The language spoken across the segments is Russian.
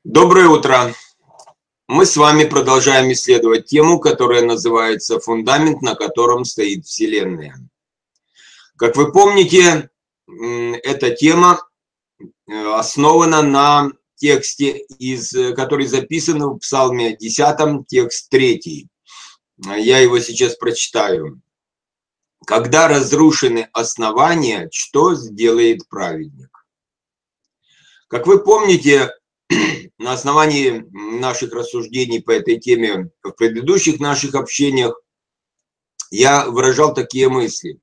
Доброе утро! Мы с вами продолжаем исследовать тему, которая называется «Фундамент, на котором стоит Вселенная». Как вы помните, эта тема основана на тексте, который записан в Псалме 10, текст 3. Я его сейчас прочитаю. «Когда разрушены основания, что сделает праведник?» Как вы помните, на основании наших рассуждений по этой теме в предыдущих наших общениях я выражал такие мысли.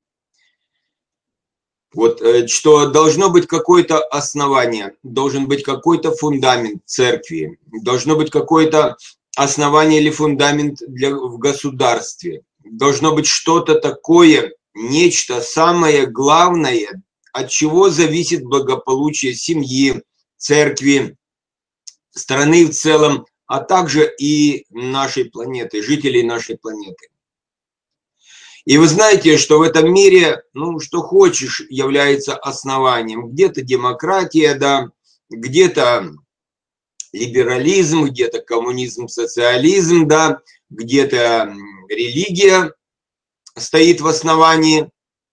Что должно быть какое-то основание, должен быть какой-то фундамент церкви, должно быть какое-то основание или фундамент в государстве, должно быть что-то такое, нечто самое главное, от чего зависит благополучие семьи, церкви, страны в целом, а также и нашей планеты, жителей нашей планеты. И вы знаете, что в этом мире, что хочешь, является основанием. Где-то демократия, да, где-то либерализм, где-то коммунизм, социализм, да, где-то религия стоит в основании.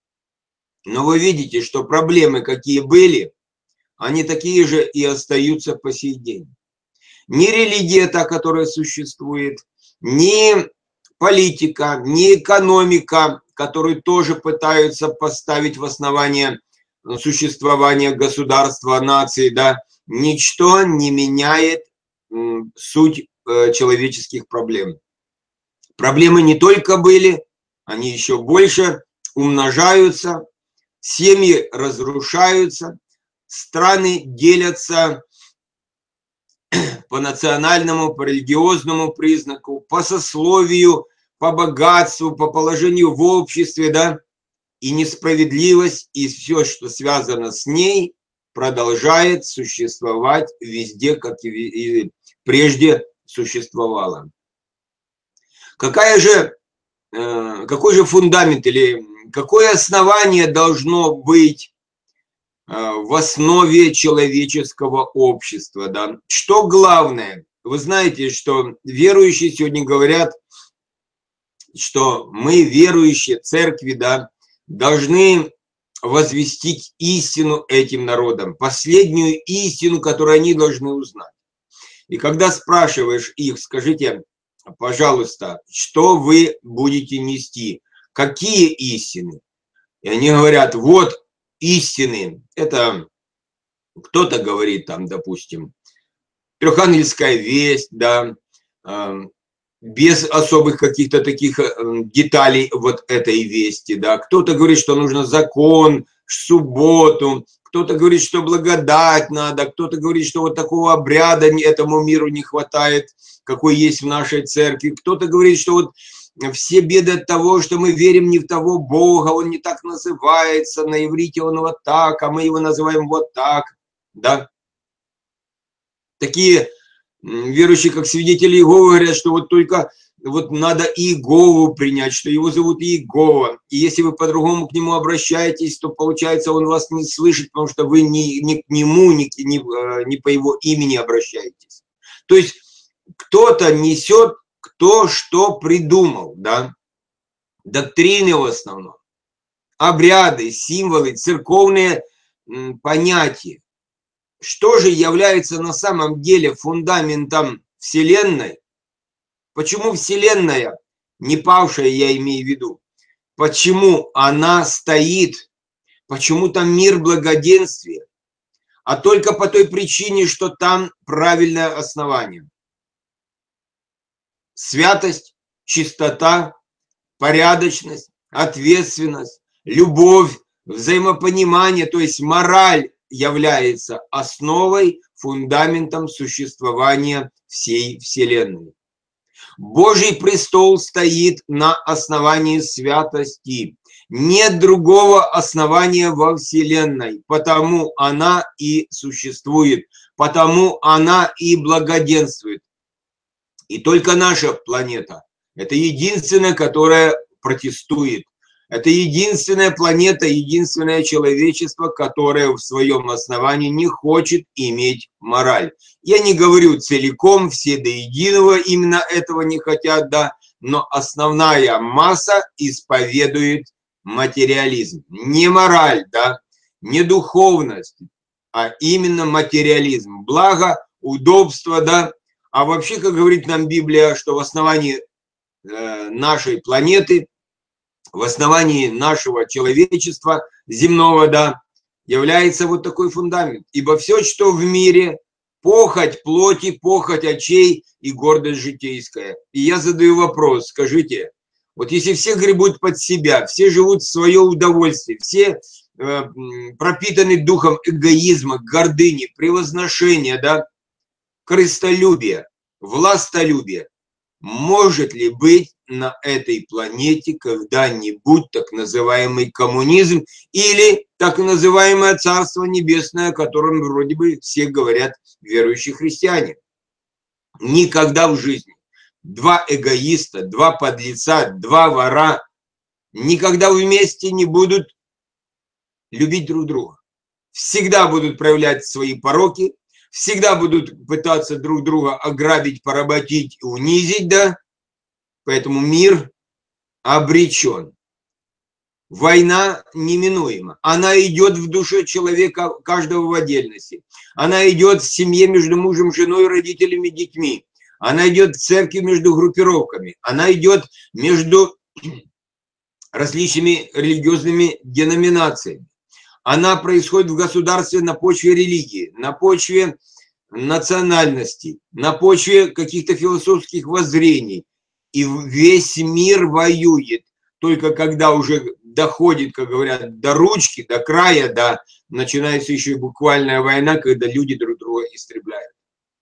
Но вы видите, что проблемы, какие были, они такие же и остаются по сей день. Ни религия та, которая существует, ни политика, ни экономика, которую тоже пытаются поставить в основание существования государства, нации, да, ничто не меняет суть человеческих проблем. Проблемы не только были, они еще больше умножаются, семьи разрушаются, страны делятся по национальному, по религиозному признаку, по сословию, по богатству, по положению в обществе, да, и несправедливость, и все, что связано с ней, продолжает существовать везде, как и прежде существовало. Какой же фундамент или какое основание должно быть в основе человеческого общества, да? Что главное? Вы знаете, что верующие сегодня говорят, что мы, верующие церкви, да, должны возвестить истину этим народам, последнюю истину, которую они должны узнать. И когда спрашиваешь их, скажите, пожалуйста, что вы будете нести? Какие истины? И они говорят, вот истины. Это кто-то говорит там, допустим, трехангельская весть, да, без особых каких-то таких деталей вот этой вести, да. Кто-то говорит, что нужно закон, субботу, кто-то говорит, что благодать надо, кто-то говорит, что вот такого обряда этому миру не хватает, какой есть в нашей церкви, кто-то говорит, что вот все беды от того, что мы верим не в того Бога, он не так называется, на иврите он вот так, а мы его называем вот так, да. Такие верующие, как свидетели Иеговы, говорят, что вот только вот надо Иегову принять, что его зовут Иегова. И если вы по-другому к нему обращаетесь, то получается он вас не слышит, потому что вы не к нему, не по его имени обращаетесь. То есть кто-то несет, кто что придумал, да, доктрины в основном, обряды, символы, церковные понятия. Что же является на самом деле фундаментом Вселенной? Почему Вселенная, не павшая, я имею в виду, почему она стоит, почему там мир благоденствия, а только по той причине, что там правильное основание. Святость, чистота, порядочность, ответственность, любовь, взаимопонимание, то есть мораль является основой, фундаментом существования всей Вселенной. Божий престол стоит на основании святости. Нет другого основания во Вселенной, потому она и существует, потому она и благоденствует. И только наша планета – это единственная, которая протестует. Это единственная планета, единственное человечество, которое в своем основании не хочет иметь мораль. Я не говорю целиком, все до единого именно этого не хотят, да, но основная масса исповедует материализм. Не мораль, да, не духовность, а именно материализм. Благо, удобство, да. А вообще, как говорит нам Библия, что в основании нашей планеты, в основании нашего человечества земного, да, является вот такой фундамент. Ибо все, что в мире, похоть плоти, похоть очей и гордость житейская. И я задаю вопрос, скажите, вот если все гребут под себя, все живут в свое удовольствие, все пропитаны духом эгоизма, гордыни, превозношения, да, корыстолюбия, властолюбия, может ли быть на этой планете когда-нибудь так называемый коммунизм или так называемое Царство Небесное, о котором вроде бы все говорят верующие христиане? Никогда в жизни. Два эгоиста, два подлеца, два вора никогда вместе не будут любить друг друга. Всегда будут проявлять свои пороки, всегда будут пытаться друг друга ограбить, поработить и унизить, да? Поэтому мир обречен. Война неминуема. Она идет в душе человека, каждого в отдельности. Она идет в семье между мужем, женой, родителями, детьми. Она идет в церкви между группировками. Она идет между различными религиозными деноминациями. Она происходит в государстве на почве религии, на почве национальности, на почве каких-то философских воззрений. И весь мир воюет. Только когда уже доходит, как говорят, до ручки, до края, да, начинается еще и буквальная война, когда люди друг друга истребляют.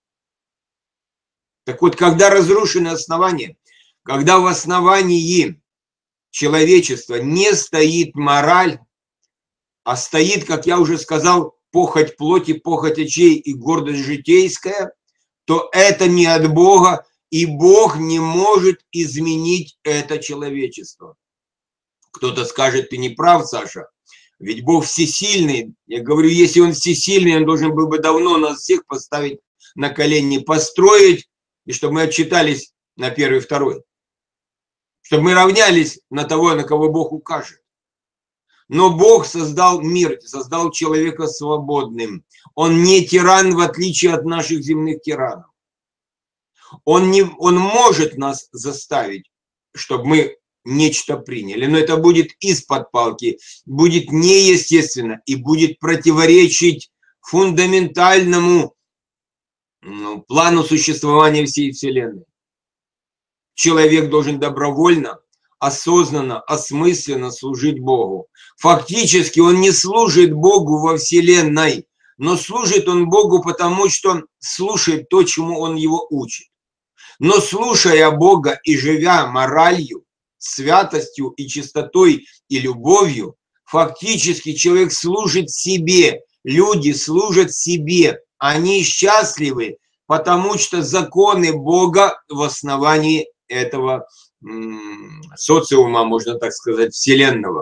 Так вот, когда разрушены основания, когда в основании человечества не стоит мораль, а стоит, как я уже сказал, похоть плоти, похоть очей и гордость житейская, то это не от Бога, и Бог не может изменить это человечество. Кто-то скажет, ты не прав, Саша, ведь Бог всесильный. Я говорю, если Он всесильный, Он должен был бы давно нас всех поставить на колени, построить, и чтобы мы отчитались на первый, второй. Чтобы мы равнялись на того, на кого Бог укажет. Но Бог создал мир, создал человека свободным. Он не тиран, в отличие от наших земных тиранов. Он может нас заставить, чтобы мы нечто приняли, но это будет из-под палки, будет неестественно и будет противоречить фундаментальному плану существования всей Вселенной. Человек должен добровольно, осознанно, осмысленно служить Богу. Фактически он не служит Богу во Вселенной, но служит он Богу, потому что он слушает то, чему он его учит. Но слушая Бога и живя моралью, святостью и чистотой и любовью, фактически человек служит себе, люди служат себе, они счастливы, потому что законы Бога в основании этого социума, можно так сказать, вселенного.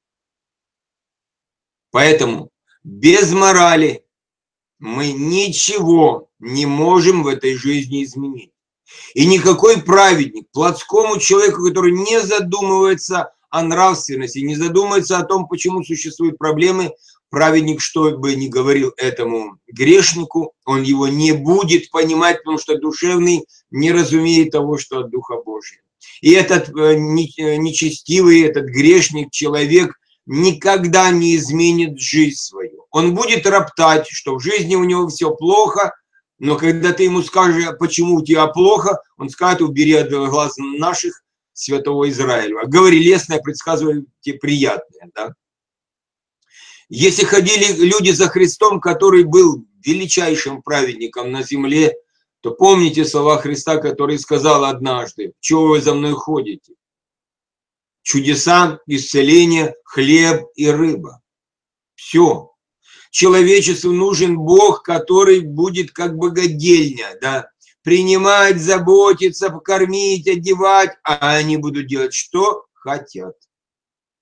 Поэтому без морали мы ничего не можем в этой жизни изменить. И никакой праведник, плотскому человеку, который не задумывается о нравственности, не задумывается о том, почему существуют проблемы, праведник, что бы ни говорил этому грешнику, он его не будет понимать, потому что душевный не разумеет того, что от Духа Божия. И этот нечестивый, этот грешник, человек никогда не изменит жизнь свою. Он будет роптать, что в жизни у него все плохо, но когда ты ему скажешь, почему у тебя плохо, он скажет, убери от глаз наших святого Израиля. Говори лестное, предсказывайте приятное. Да? Если ходили люди за Христом, который был величайшим праведником на земле, то помните слова Христа, который сказал однажды, чего вы за мной ходите? Чудеса, исцеление, хлеб и рыба. Все. Человечеству нужен Бог, который будет как богадельня, да, принимать, заботиться, покормить, одевать, а они будут делать, что хотят.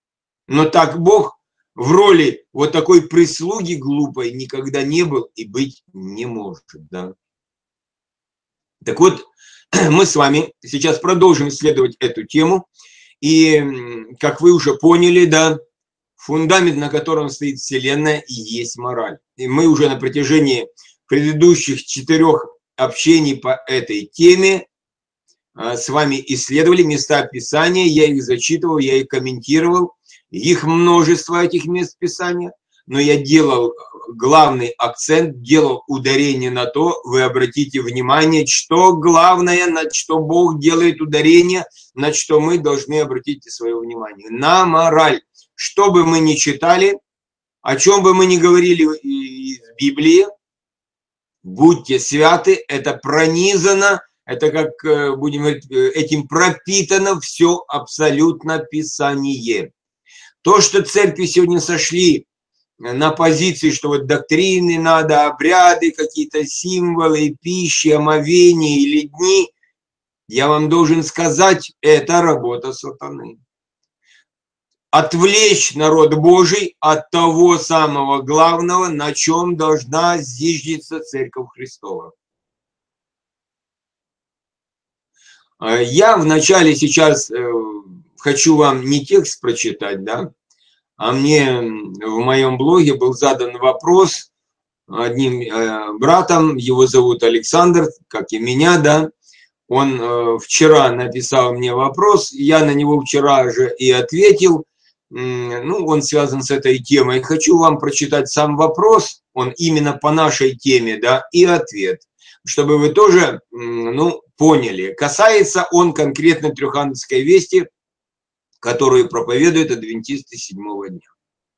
Но так Бог в роли вот такой прислуги глупой никогда не был и быть не может. Да? Так вот, мы с вами сейчас продолжим исследовать эту тему. И, как вы уже поняли, да, фундамент, на котором стоит Вселенная, и есть мораль. И мы уже на протяжении предыдущих 4 общений по этой теме с вами исследовали места Писания, я их зачитывал, я их комментировал. Их множество, этих мест Писания, но я делал главный акцент, делал ударение на то, вы обратите внимание, что главное, на что Бог делает ударение, на что мы должны обратить свое внимание. На мораль. Что бы мы ни читали, о чем бы мы ни говорили из Библии, будьте святы, это пронизано, это, как будем говорить, этим пропитано все абсолютно Писание. То, что церкви сегодня сошли на позиции, что вот доктрины надо, обряды, какие-то символы, пищи, омовения или дни, я вам должен сказать, это работа сатаны. Отвлечь народ Божий от того самого главного, на чем должна зиждиться Церковь Христова. Я вначале сейчас хочу вам не текст прочитать, да, а мне в моем блоге был задан вопрос одним братом, его зовут Александр, как и меня, да. Он вчера написал мне вопрос, я на него вчера же и ответил. Ну, он связан с этой темой. Хочу вам прочитать сам вопрос, он именно по нашей теме, да, и ответ, чтобы вы тоже, ну, поняли. Касается он конкретно трехангельской вести, которую проповедуют адвентисты 7-го дня.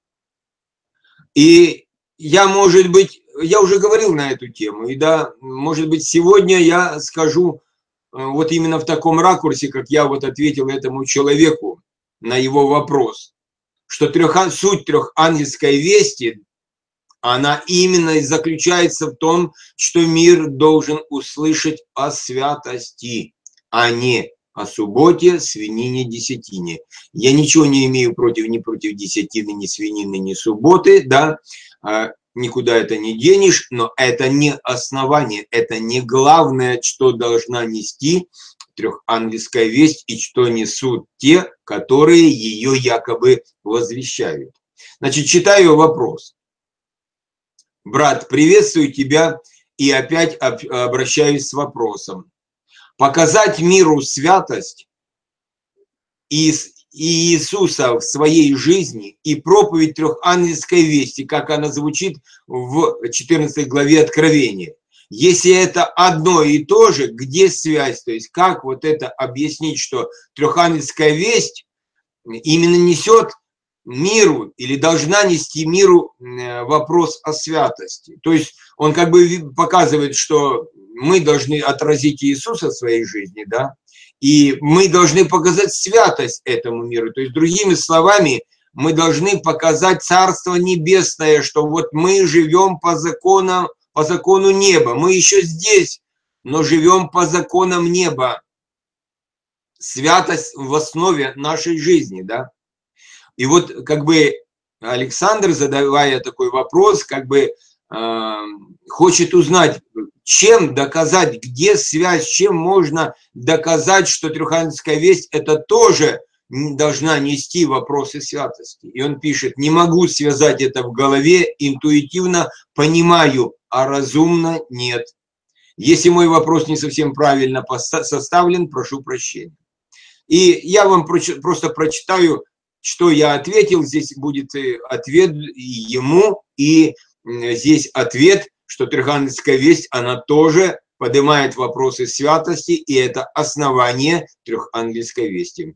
И я, может быть, я уже говорил на эту тему, и да, может быть, сегодня я скажу вот именно в таком ракурсе, как я вот ответил этому человеку на его вопрос, что суть трехангельской вести, она именно и заключается в том, что мир должен услышать о святости, а не о субботе, свинине, десятине. Я ничего не имею ни против десятины, ни свинины, ни субботы, да, никуда это не денешь, но это не основание, это не главное, что должна нести трехангельская весть и что несут те, которые ее якобы возвещают. Значит, читаю вопрос. Брат, приветствую тебя и опять обращаюсь с вопросом. Показать миру святость и Иисуса в своей жизни и проповедь трехангельской вести, как она звучит в 14 главе Откровения. Если это одно и то же, где связь? То есть как вот это объяснить, что трехангельская весть именно несет миру или должна нести миру вопрос о святости? То есть он как бы показывает, что мы должны отразить Иисуса в своей жизни, да, и мы должны показать святость этому миру. То есть, другими словами, мы должны показать Царство Небесное, что вот мы живем по закону неба. Мы еще здесь, но живем по законам неба. Святость в основе нашей жизни, да. И вот как бы Александр, задавая такой вопрос, как бы хочет узнать, чем доказать, где связь, чем можно доказать, что трехангельская весть это тоже должна нести вопросы святости. И он пишет, не могу связать это в голове, интуитивно понимаю, а разумно нет. Если мой вопрос не совсем правильно составлен, прошу прощения. И я вам просто прочитаю, что я ответил. Здесь будет ответ ему, и здесь ответ, что трехангельская весть, она тоже поднимает вопросы святости, и это основание трехангельской вести.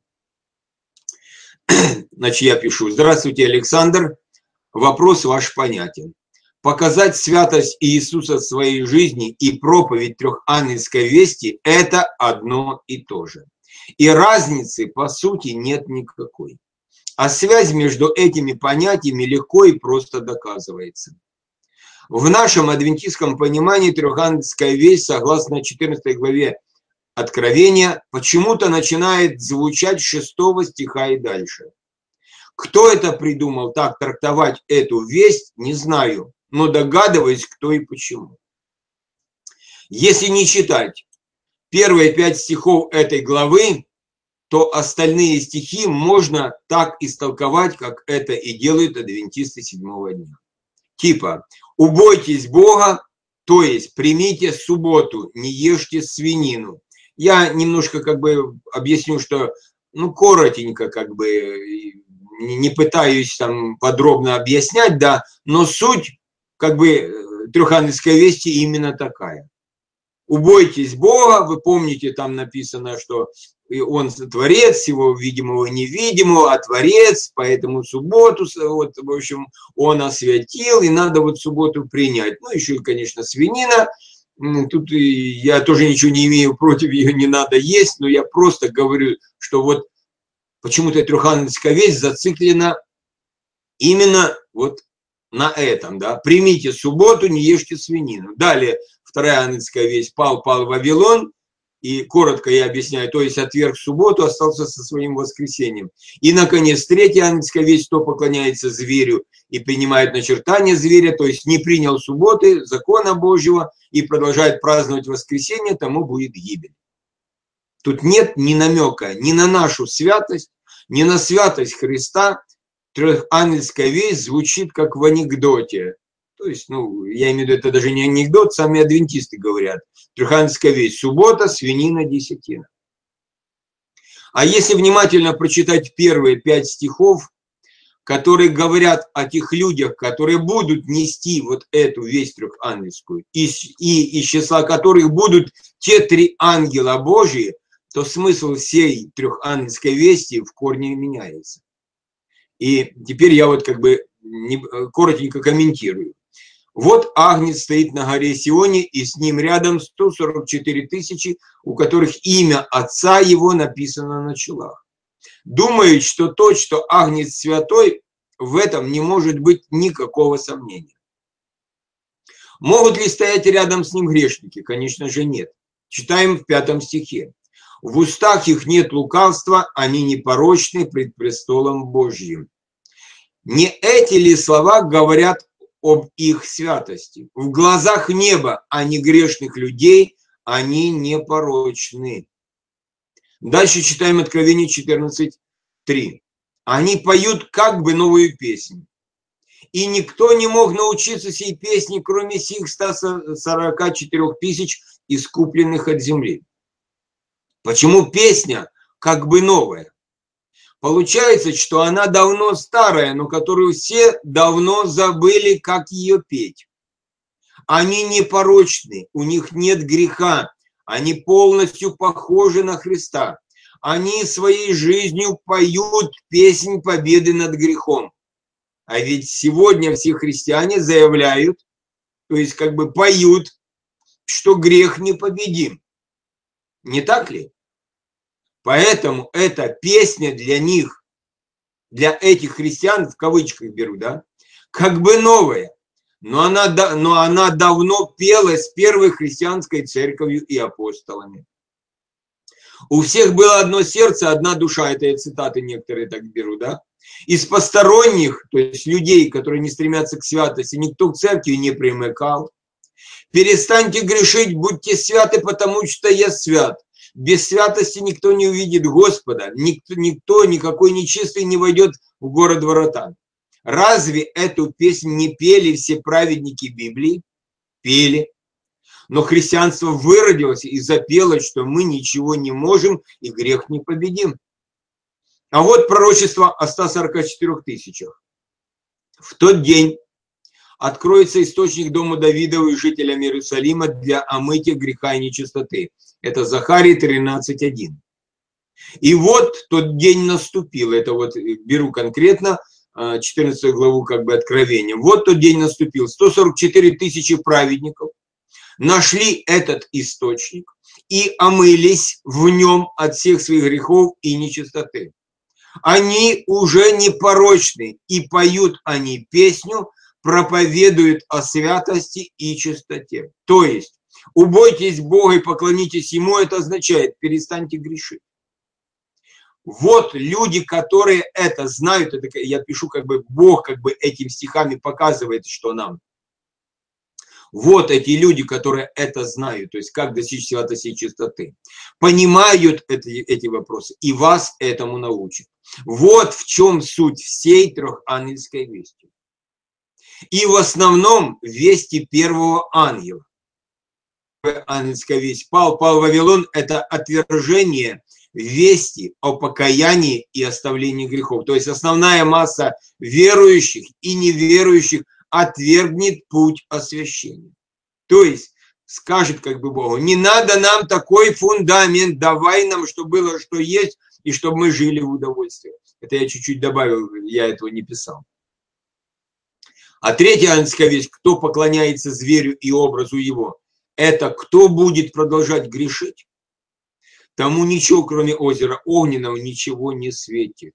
Значит, я пишу. Здравствуйте, Александр. Вопрос ваш понятен. Показать святость Иисуса в своей жизни и проповедь трехангельской вести – это одно и то же. И разницы, по сути, нет никакой. А связь между этими понятиями легко и просто доказывается. В нашем адвентистском понимании трехангельская весть, согласно 14 главе Откровения, почему-то начинает звучать с 6 стиха и дальше. Кто это придумал так трактовать эту весть, не знаю, но догадываюсь, кто и почему. Если не читать первые 5 стихов этой главы, то остальные стихи можно так истолковать, как это и делают адвентисты 7-го дня. Типа, убойтесь Бога, то есть примите субботу, не ешьте свинину. Я немножко как бы объясню, что, коротенько как бы, не пытаюсь там подробно объяснять, да, но суть как бы трехангельской вести именно такая. Убойтесь Бога, вы помните, там написано, что Он Творец, всего видимого и невидимого, а Творец, поэтому субботу, вот, в общем, Он освятил, и надо вот субботу принять. Ну, еще, конечно, свинина, тут я тоже ничего не имею против, ее не надо есть, но я просто говорю, что вот почему-то трехангельская весть зациклена именно вот на этом, да. Примите субботу, не ешьте свинину. Далее, вторая ангельская весть, пал Вавилон, и коротко я объясняю, то есть отверг субботу, остался со своим воскресением. И, наконец, третья ангельская весть, кто поклоняется зверю и принимает начертание зверя, то есть не принял субботы, закона Божьего, и продолжает праздновать воскресенье, тому будет гибель. Тут нет ни намека ни на нашу святость, ни на святость Христа. Трехангельская весть звучит как в анекдоте. То есть, я имею в виду, это даже не анекдот, сами адвентисты говорят. Трехангельская весть, суббота, свинина, десятина. А если внимательно прочитать первые 5 стихов, которые говорят о тех людях, которые будут нести вот эту весть трехангельскую, и из числа которых будут те 3 ангела Божьи, то смысл всей трехангельской вести в корне меняется. И теперь я вот как бы коротенько комментирую. Вот Агнец стоит на горе Сионе, и с ним рядом 144 тысячи, у которых имя Отца его написано на челах. Думают, что то, что Агнец святой, в этом не может быть никакого сомнения. Могут ли стоять рядом с ним грешники? Конечно же нет. Читаем в 5 стихе. В устах их нет лукавства, они непорочны пред престолом Божьим. Не эти ли слова говорят об их святости? В глазах неба, а не грешных людей, они непорочны. Дальше читаем Откровение 14:3. Они поют как бы новую песню. И никто не мог научиться сей песни, кроме сих 144 тысяч, искупленных от земли. Почему песня как бы новая? Получается, что она давно старая, но которую все давно забыли, как ее петь. Они непорочны, у них нет греха, они полностью похожи на Христа. Они своей жизнью поют песнь победы над грехом. А ведь сегодня все христиане заявляют, то есть как бы поют, что грех непобедим. Не так ли? Поэтому эта песня для них, для этих христиан, в кавычках беру, да, как бы новая, но она давно пелась первой христианской церковью и апостолами. У всех было одно сердце, одна душа, это я цитаты некоторые так беру, да. Из посторонних, то есть людей, которые не стремятся к святости, никто к церкви не примыкал. Перестаньте грешить, будьте святы, потому что я свят. Без святости никто не увидит Господа, никто никакой нечистый не войдет в город ворота. Разве эту песню не пели все праведники Библии? Пели. Но христианство выродилось и запело, что мы ничего не можем и грех не победим. А вот пророчество о 144 тысячах. В тот день откроется источник дома Давидова и жителям Иерусалима для омытия греха и нечистоты. Это Захарий 13:1. И вот тот день наступил. Это вот беру конкретно 14 главу как бы Откровения. Вот тот день наступил. 144 тысячи праведников нашли этот источник и омылись в нем от всех своих грехов и нечистоты. Они уже непорочны, и поют они песню, проповедуют о святости и чистоте. То есть, убойтесь Бога и поклонитесь Ему, это означает, перестаньте грешить. Вот люди, которые это знают, это я пишу, как бы Бог как бы этими стихами показывает, что нам. Вот эти люди, которые это знают, то есть как достичь святости и чистоты, понимают эти вопросы и вас этому научат. Вот в чем суть всей трехангельской вести. И в основном вести первого ангела. Ангельская весть. Пал в Вавилон – это отвержение вести о покаянии и оставлении грехов. То есть основная масса верующих и неверующих отвергнет путь освящения. То есть скажет как бы Богу: не надо нам такой фундамент, давай нам, что было, что есть, и чтобы мы жили в удовольствии. Это я чуть-чуть добавил, я этого не писал. А третья ангельская весть: кто поклоняется зверю и образу его, это кто будет продолжать грешить, тому ничего, кроме озера огненного, ничего не светит.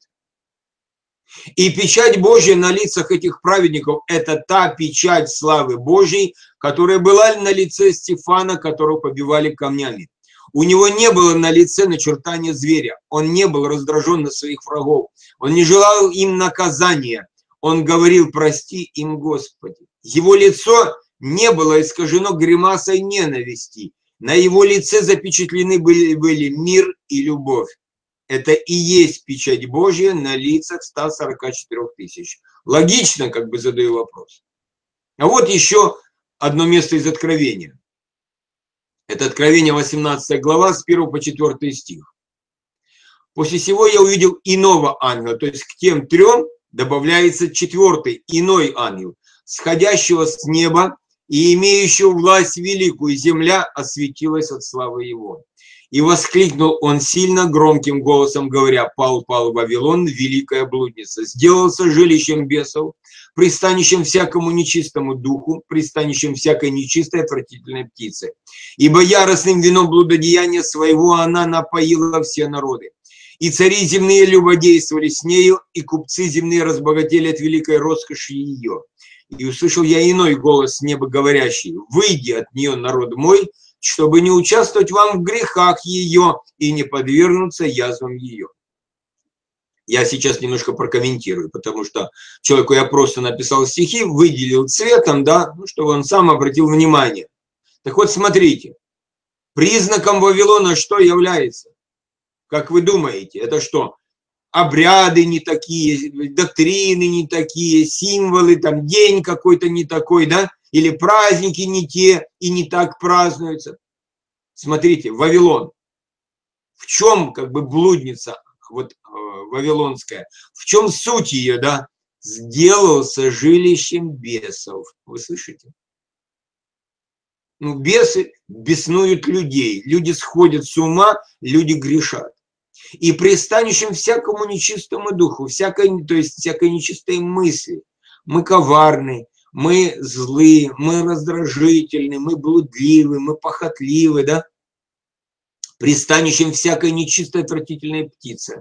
И печать Божья на лицах этих праведников – это та печать славы Божьей, которая была на лице Стефана, которого побивали камнями. У него не было на лице начертания зверя, он не был раздражен на своих врагов, он не желал им наказания, он говорил: прости им, Господи. Его лицо не было искажено гримасой ненависти, на его лице запечатлены были мир и любовь. Это и есть печать Божья на лицах 144 тысяч. Логично, как бы задаю вопрос. А вот еще одно место из Откровения. Это Откровение 18 глава с 1 по 4 стих. После сего я увидел иного ангела, то есть к тем трем добавляется четвертый, иной ангел, сходящего с неба и имеющего власть великую, земля осветилась от славы его. И воскликнул он сильно громким голосом, говоря: пал Вавилон, великая блудница, сделался жилищем бесов, пристанищем всякому нечистому духу, пристанищем всякой нечистой отвратительной птицы. Ибо яростным вином блудодеяния своего она напоила все народы. И цари земные любодействовали с нею, и купцы земные разбогатели от великой роскоши ее. И услышал я иной голос с неба, говорящий: выйди от нее, народ мой, чтобы не участвовать вам в грехах ее и не подвергнуться язвам ее. Я сейчас немножко прокомментирую, потому что человеку я просто написал стихи, выделил цветом, да, чтобы он сам обратил внимание. Так вот, смотрите, признаком Вавилона что является? Как вы думаете, это что? Обряды не такие, доктрины не такие, символы, там день какой-то не такой, да? Или праздники не те и не так празднуются. Смотрите, Вавилон. В чем как бы блудница вот вавилонская? В чем суть ее, да? Сделался жилищем бесов. Вы слышите? Ну, бесы беснуют людей. Люди сходят с ума, люди грешат. И пристанищем всякому нечистому духу, то есть всякой нечистой мысли. Мы коварны, мы злые, мы раздражительны, мы блудливы, мы похотливы, да? Пристанищем всякой нечистой отвратительной птицы.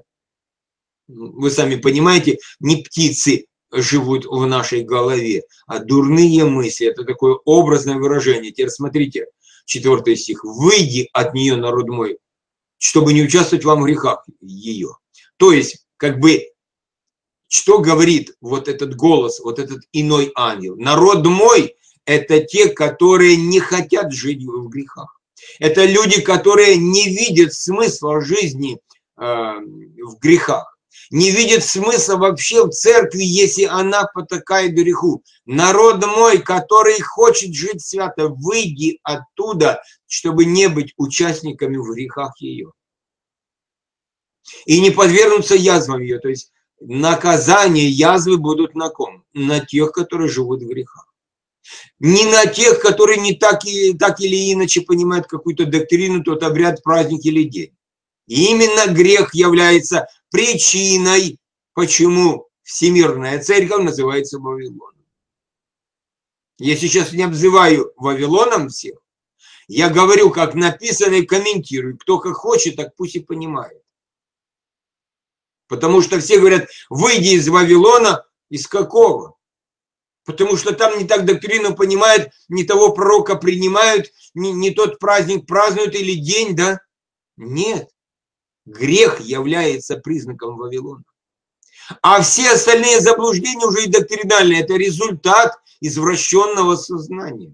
Вы сами понимаете, не птицы живут в нашей голове, а дурные мысли. Это такое образное выражение. Теперь смотрите, 4 стих. «Выйди от нее, народ мой, чтобы не участвовать вам в грехах ее». То есть, как бы, что говорит вот этот голос, вот этот иной ангел? Народ мой – это те, которые не хотят жить в грехах. Это люди, которые не видят смысла жизни в грехах. Не видят смысла вообще в церкви, если она потакает греху. Народ мой, который хочет жить свято, выйди оттуда, чтобы не быть участниками в грехах ее. И не подвергнуться язвам ее. То есть наказание, язвы будут на ком? На тех, которые живут в грехах. Не на тех, которые не так или иначе понимают какую-то доктрину, тот обряд, праздник или день. И именно грех является причиной, почему Всемирная Церковь называется Вавилоном. Я сейчас не обзываю Вавилоном всех. Я говорю, как написано, и комментирую. Кто как хочет, так пусть и понимает. Потому что все говорят: выйди из Вавилона. Из какого? Потому что там не так доктрину понимают, не того пророка принимают, не тот праздник празднуют или день, да? Нет. Грех является признаком Вавилона. А все остальные заблуждения уже и доктринальные. Это результат извращенного сознания.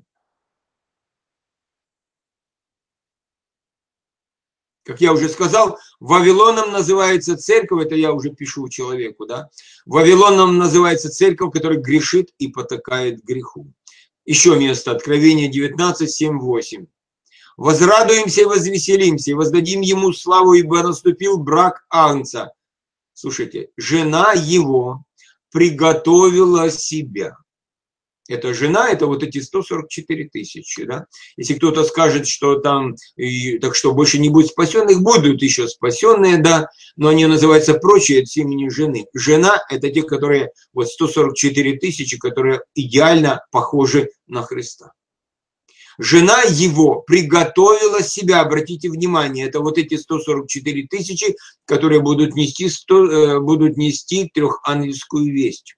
Как я уже сказал, Вавилоном называется церковь, это я уже пишу человеку, да. Вавилоном называется церковь, которая грешит и потакает греху. Еще место, Откровение 19, 7, 8. «Возрадуемся и возвеселимся, и воздадим ему славу, ибо наступил брак Агнца». Слушайте, жена его приготовила себя. Эта жена, это вот эти 144 тысячи, да. Если кто-то скажет, что там, так что больше не будет спасенных, будут еще спасенные, да, но они называются прочие от имени жены. Жена – это те, которые, вот 144 тысячи, которые идеально похожи на Христа. Жена его приготовила себя, обратите внимание, это вот эти 144 тысячи, которые будут нести трехангельскую весть.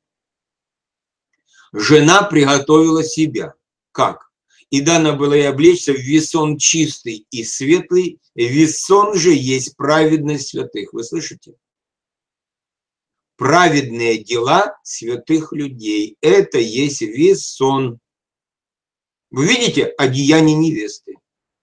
Жена приготовила себя. Как? И дано было ей облечься в весон чистый и светлый, весон же есть праведность святых. Вы слышите? Праведные дела святых людей. Это есть весон. Вы видите одеяние невесты.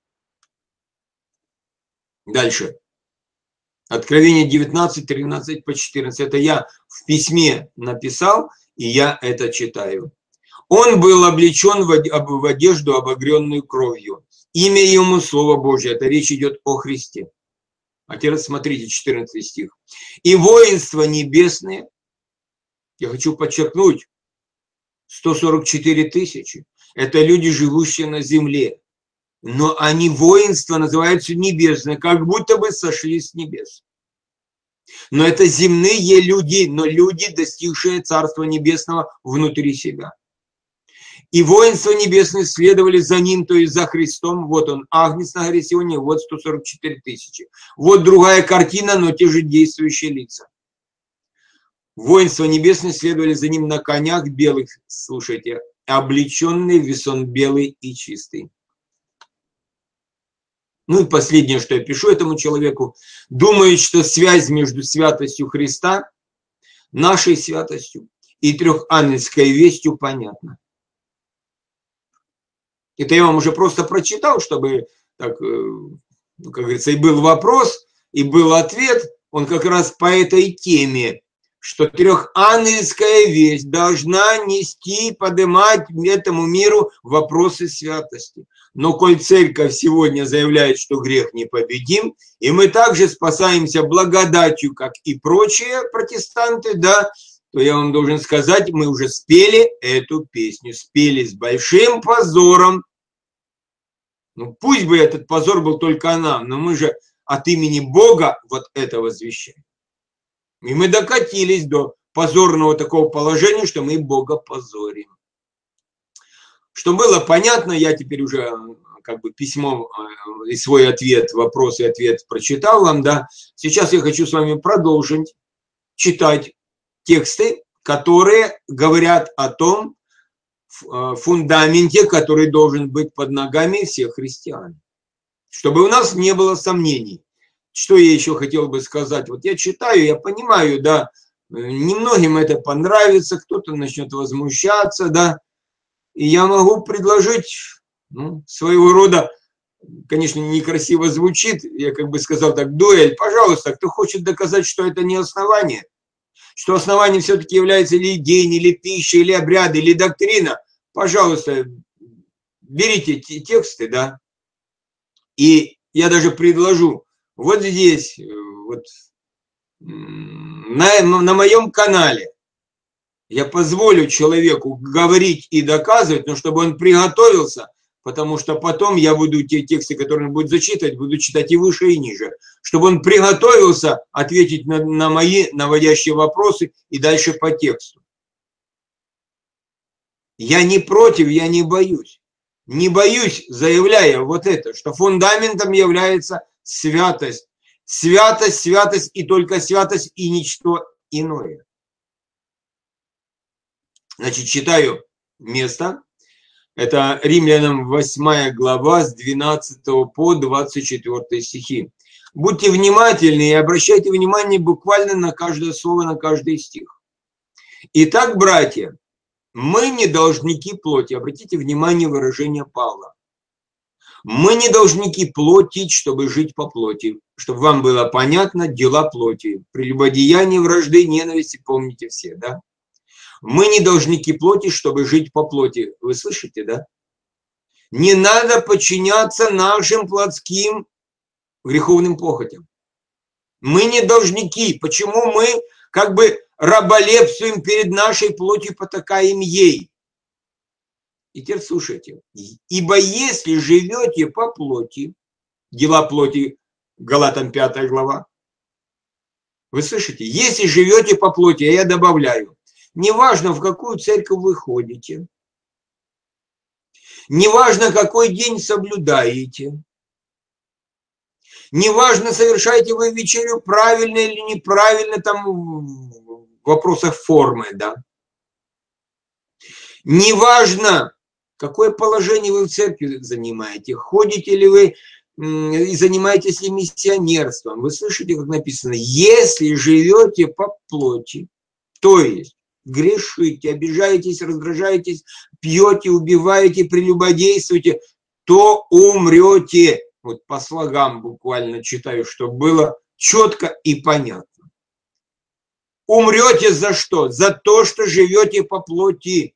Дальше. Откровение 19, 13 по 14. Это я в письме написал, и я это читаю. Он был облечен в одежду, обогренную кровью. Имя ему Слово Божье. Это речь идет о Христе. А теперь смотрите, 14 стих. И воинства небесные, я хочу подчеркнуть, 144 тысячи. Это люди, живущие на земле. Но они, воинства, называются небесные, как будто бы сошли с небес. Но это земные люди, но люди, достигшие Царства Небесного внутри себя. И воинства небесные следовали за ним, то есть за Христом. Вот он, Агнец на горе Сионе, вот 144 тысячи. Вот другая картина, но те же действующие лица. Воинства небесные следовали за ним на конях белых, слушайте, облеченный в весон белый и чистый. Ну и последнее, что я пишу этому человеку, думает, что связь между святостью Христа, нашей святостью и трехангельской вестью понятна. Это я вам уже просто прочитал, чтобы, так, как говорится, и был вопрос, и был ответ, он как раз по этой теме, что трехангельская весть должна нести, поднимать этому миру вопросы святости. Но коль церковь сегодня заявляет, что грех непобедим, и мы также спасаемся благодатью, как и прочие протестанты, да, то я вам должен сказать, мы уже спели эту песню, спели с большим позором. Ну пусть бы этот позор был только нам, но мы же от имени Бога вот это возвещаем. И мы докатились до позорного такого положения, что мы Бога позорим. Что было понятно, я теперь уже как бы письмо и свой ответ, вопрос и ответ прочитал вам, да. Сейчас я хочу с вами продолжить читать тексты, которые говорят о том фундаменте, который должен быть под ногами всех христиан. Чтобы у нас не было сомнений. Что я еще хотел бы сказать? Вот я читаю, я понимаю, да, немногим это понравится, кто-то начнет возмущаться, да. И я могу предложить, ну, своего рода, конечно, некрасиво звучит, я как бы сказал так, дуэль, пожалуйста, кто хочет доказать, что это не основание, что основанием все-таки является или день, или пища, или обряд, или доктрина, пожалуйста, берите тексты, да, и я даже предложу, вот здесь, вот, на моем канале, я позволю человеку говорить и доказывать, но чтобы он приготовился, потому что потом я буду те тексты, которые он будет зачитывать, буду читать и выше, и ниже. Чтобы он приготовился ответить на мои наводящие вопросы и дальше по тексту. Я не против, я не боюсь. Не боюсь, заявляя вот это, что фундаментом является святость. Святость, святость и только святость и ничто иное. Значит, читаю место. Это Римлянам 8 глава с 12 по 24 стихи. Будьте внимательны и обращайте внимание буквально на каждое слово, на каждый стих. Итак, братья, мы не должники плоти. Обратите внимание выражение Павла. Мы не должники плотить, чтобы жить по плоти. Чтобы вам было понятно, дела плоти. Прелюбодеяние, вражды, ненависти, помните все, да? Мы не должники плоти, чтобы жить по плоти. Вы слышите, да? Не надо подчиняться нашим плотским греховным похотям. Мы не должники. Почему мы как бы раболепствуем перед нашей плотью, потакаем ей? И теперь слушайте. Ибо если живете по плоти, дела плоти, Галатам 5 глава, вы слышите? Если живете по плоти, а я добавляю, неважно, в какую церковь вы ходите, неважно, какой день соблюдаете, неважно, совершаете вы вечерю правильно или неправильно, там в вопросах формы, да. Неважно, какое положение вы в церкви занимаете, ходите ли вы и занимаетесь ли миссионерством. Вы слышите, как написано, если живете по плоти, то есть грешите, обижаетесь, раздражаетесь, пьете, убиваете, прелюбодействуете, то умрете. Вот по слогам буквально читаю, чтобы было четко и понятно. Умрете за что? За то, что живете по плоти.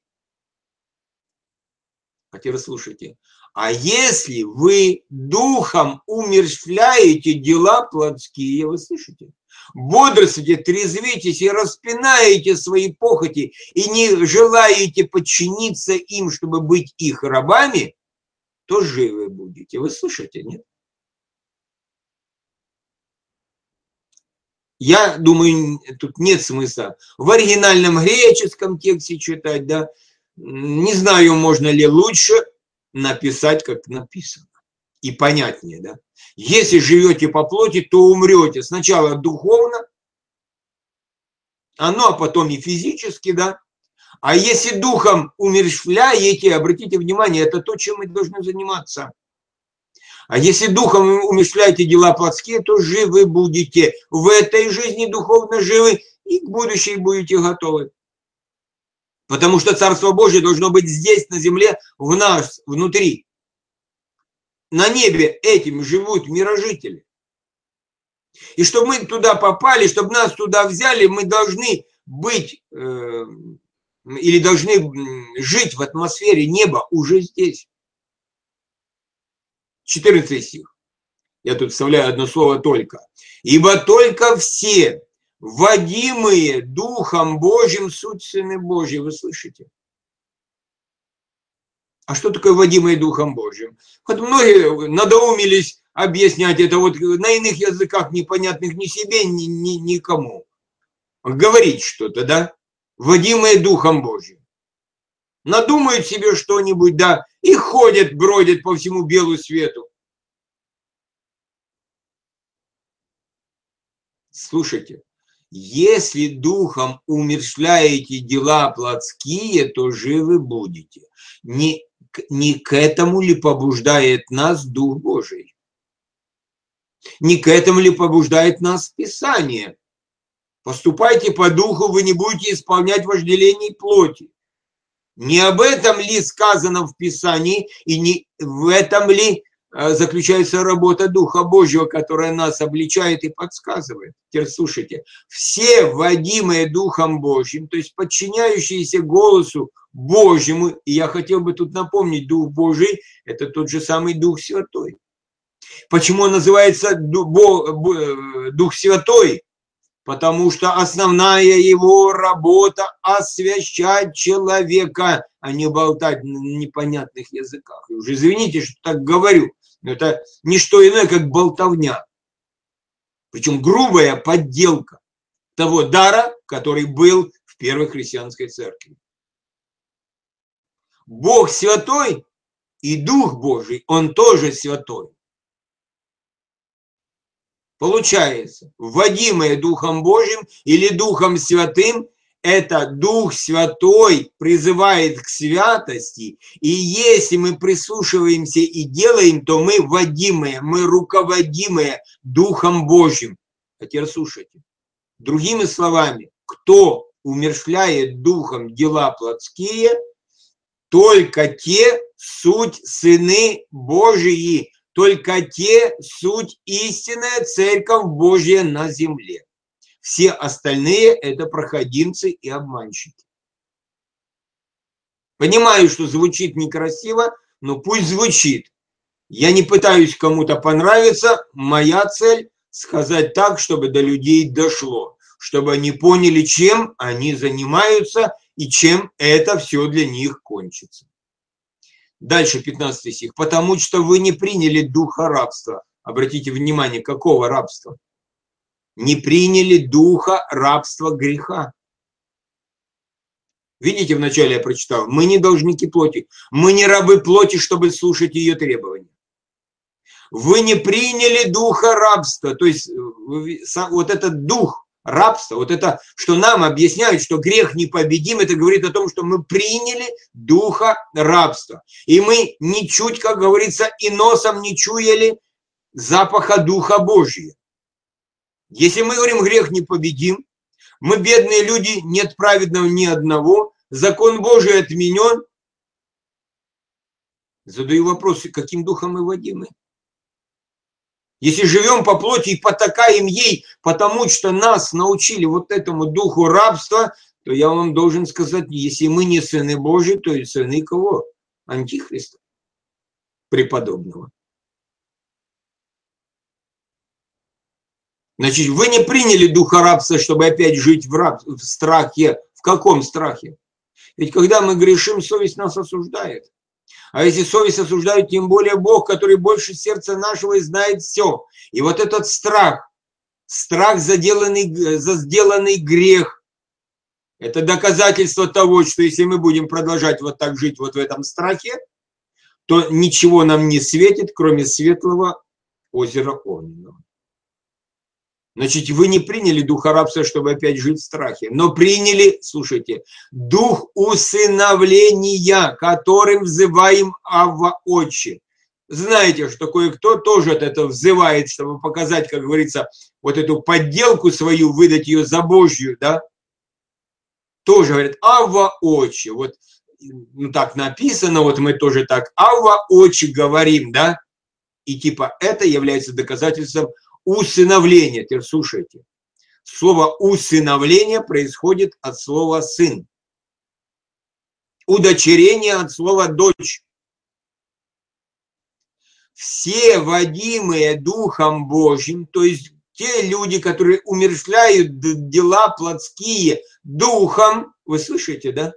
А теперь слушайте. А если вы духом умерщвляете дела плотские, вы слышите? Бодрствуйте, трезвитесь и распинаете свои похоти и не желаете подчиниться им, чтобы быть их рабами, то живы будете. Вы слышите, нет? Я думаю, тут нет смысла в оригинальном греческом тексте читать, да. Не знаю, можно ли лучше написать, как написано. И понятнее, да. Если живете по плоти, то умрете. Сначала духовно, а потом и физически, да. А если духом умерщвляете, обратите внимание, это то, чем мы должны заниматься. А если духом умышляете дела плотские, то живы будете. В этой жизни духовно живы и к будущей будете готовы. Потому что Царство Божие должно быть здесь, на земле, в нас, внутри. На небе этим живут мирожители. И чтобы мы туда попали, чтобы нас туда взяли, мы должны быть или должны жить в атмосфере неба уже здесь. 14 стих. Я тут вставляю одно слово «только». «Ибо только все, водимые Духом Божьим, суть сыны Божьи». Вы слышите? А что такое водимые Духом Божьим? Вот многие надоумились объяснять это вот на иных языках, непонятных ни себе, ни никому. Говорить что-то, да? Водимые Духом Божьим. Надумают себе что-нибудь, да, и ходят, бродят по всему белу свету. Слушайте, если духом умерщвляете дела плотские, то живы будете. Не к этому ли побуждает нас Дух Божий? Не к этому ли побуждает нас Писание? Поступайте по духу, вы не будете исполнять вожделений плоти. Не об этом ли сказано в Писании, и не в этом ли заключается работа Духа Божьего, которая нас обличает и подсказывает. Теперь слушайте, все водимые Духом Божьим, то есть подчиняющиеся голосу Божьему, и я хотел бы тут напомнить, Дух Божий – это тот же самый Дух Святой. Почему он называется Дух Святой? Потому что основная его работа – освящать человека, а не болтать на непонятных языках. И уже извините, что так говорю, но это не что иное, как болтовня. Причем грубая подделка того дара, который был в первой христианской церкви. Бог святой и Дух Божий, он тоже святой. Получается, вводимое Духом Божьим или Духом Святым, это Дух Святой призывает к святости, и если мы прислушиваемся и делаем, то мы водимые, мы руководимые Духом Божьим. А теперь слушайте. Другими словами, кто умерщвляет духом дела плотские, только те суть сыны Божии, только те суть истинная церковь Божья на земле. Все остальные – это проходимцы и обманщики. Понимаю, что звучит некрасиво, но пусть звучит. Я не пытаюсь кому-то понравиться. Моя цель – сказать так, чтобы до людей дошло, чтобы они поняли, чем они занимаются и чем это все для них кончится. Дальше 15 стих. «Потому что вы не приняли духа рабства». Обратите внимание, какого рабства? Не приняли духа рабства греха. Видите, вначале я прочитал, мы не должники плоти, мы не рабы плоти, чтобы слушать ее требования. Вы не приняли духа рабства, то есть вот этот дух рабства, вот это, что нам объясняют, что грех непобедим, это говорит о том, что мы приняли духа рабства. И мы ничуть, как говорится, и носом не чуяли запаха Духа Божьего. Если мы говорим, грех непобедим, мы бедные люди, нет праведного ни одного, закон Божий отменен. Задаю вопрос, каким духом мы водимы? Если живем по плоти и потакаем ей, потому что нас научили вот этому духу рабства, то я вам должен сказать, если мы не сыны Божьи, то и сыны кого? Антихриста преподобного. Значит, вы не приняли духа рабства, чтобы опять жить в страхе. В каком страхе? Ведь когда мы грешим, совесть нас осуждает. А если совесть осуждает, тем более Бог, который больше сердца нашего и знает все. И вот этот страх за сделанный грех, это доказательство того, что если мы будем продолжать вот так жить вот в этом страхе, то ничего нам не светит, кроме светлого озера огненного. Значит, вы не приняли духа рабства, чтобы опять жить в страхе, но приняли, слушайте, дух усыновления, которым взываем Авва Отче. Знаете, что кое-кто тоже это взывает, чтобы показать, как говорится, вот эту подделку свою, выдать ее за Божью, да? Тоже говорят, Авва Отче. Вот ну, так написано, вот мы тоже так Авва Отче говорим, да? И типа это является доказательством усыновление. Теперь слушайте. Слово усыновление происходит от слова сын. Удочерение от слова дочь. Все водимые Духом Божьим, то есть те люди, которые умерщвляют дела плотские Духом, вы слышите, да?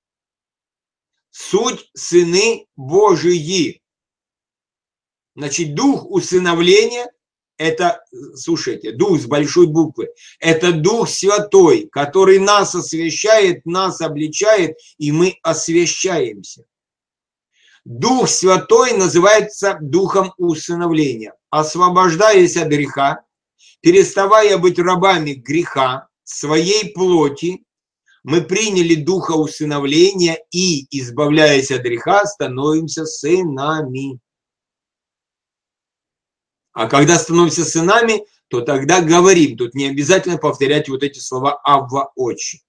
Суть сыны Божьи. Значит, дух усыновления это, слушайте, Дух с большой буквы, это Дух Святой, который нас освящает, нас обличает, и мы освящаемся. Дух Святой называется Духом усыновления. Освобождаясь от греха, переставая быть рабами греха, своей плоти, мы приняли Духа усыновления и, избавляясь от греха, становимся сынами. А когда становимся сынами, то тогда говорим. Тут не обязательно повторять вот эти слова «Авва Отче».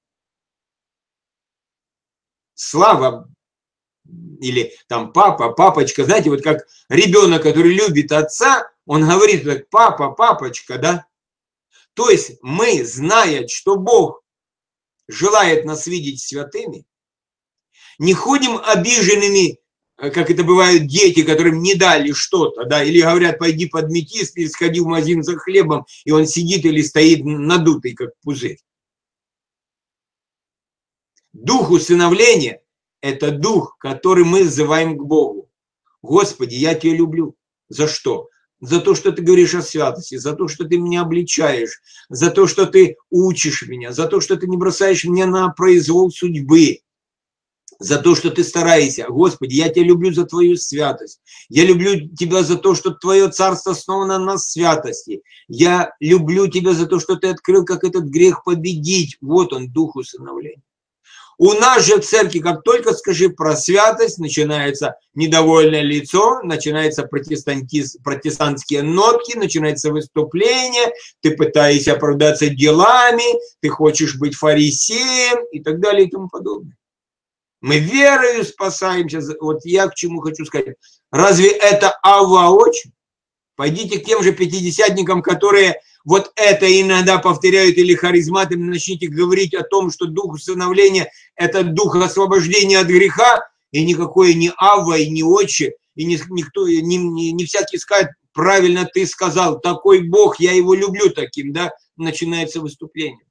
Слава или там папа, папочка. Знаете, вот как ребенок, который любит отца, он говорит так: папа, папочка, да? То есть мы, зная, что Бог желает нас видеть святыми, не ходим обиженными, как это бывают дети, которым не дали что-то, да, или говорят, пойди подмети, или сходи в магазин за хлебом, и он сидит или стоит надутый, как пузырь. Дух усыновления – это дух, который мы взываем к Богу. Господи, я тебя люблю. За что? За то, что ты говоришь о святости, за то, что ты меня обличаешь, за то, что ты учишь меня, за то, что ты не бросаешь меня на произвол судьбы. за то, что ты стараешься. Господи, я тебя люблю за твою святость. Я люблю тебя за то, что твое царство основано на святости. Я люблю тебя за то, что ты открыл, как этот грех победить. Вот он, дух усыновления. У нас же в церкви, как только скажи про святость, начинается недовольное лицо, начинаются протестантские нотки, начинается выступление, ты пытаешься оправдаться делами, ты хочешь быть фарисеем и так далее и тому подобное. Мы верою спасаемся. Вот я к чему хочу сказать. Разве это воочию? Пойдите к тем же пятидесятникам, которые вот это иногда повторяют, или харизматами, начните говорить о том, что дух усыновления – это дух освобождения от греха, и никакое не Авва, и не Отче, и никто, не всякий скажет, правильно ты сказал, такой Бог, я его люблю таким, да, начинается выступление.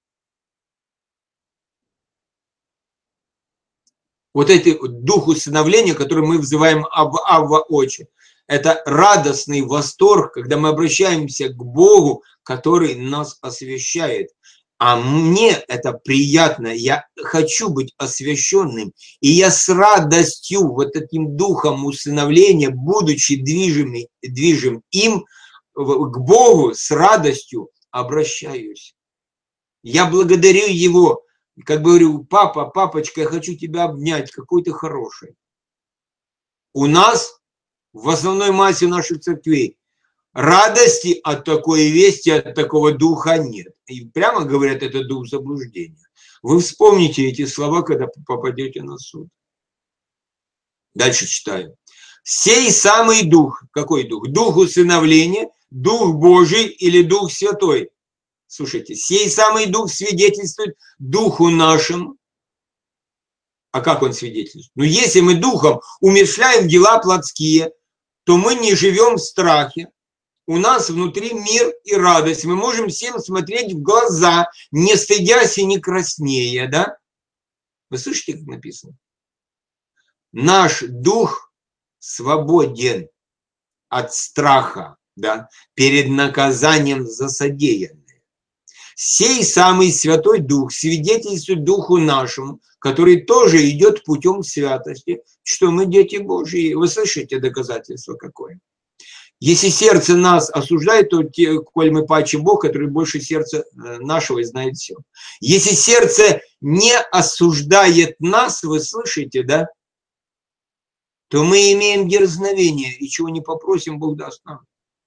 Вот этот дух усыновления, который мы взываем Авва Отче, это радостный восторг, когда мы обращаемся к Богу, который нас освящает. А мне это приятно, я хочу быть освященным, и я с радостью, вот этим духом усыновления, будучи движим им, к Богу с радостью обращаюсь. Я благодарю Его, как бы говорю, папа, папочка, я хочу тебя обнять, какой ты хороший. У нас в основной массе наших церквей радости от такой вести, от такого духа нет. И прямо говорят, это дух заблуждения. Вы вспомните эти слова, когда попадете на суд. Дальше читаю. Сей самый дух, какой дух? Дух усыновления, дух Божий или дух святой? Слушайте, сей самый дух свидетельствует духу нашему. А как он свидетельствует? Ну, если мы духом умерщвляем дела плотские, то мы не живем в страхе. У нас внутри мир и радость. Мы можем всем смотреть в глаза, не стыдясь и не краснея, да? Вы слышите, как написано? Наш дух свободен от страха, да, перед наказанием за содеянное. Сей самый Святой Дух свидетельствует Духу нашему, который тоже идет путем святости, что мы дети Божьи. Вы слышите доказательство какое? Если сердце нас осуждает, то коль мы паче Бог, который больше сердца нашего и знает все. Если сердце не осуждает нас, вы слышите, да, то мы имеем дерзновение, и чего не попросим, Бог даст нам.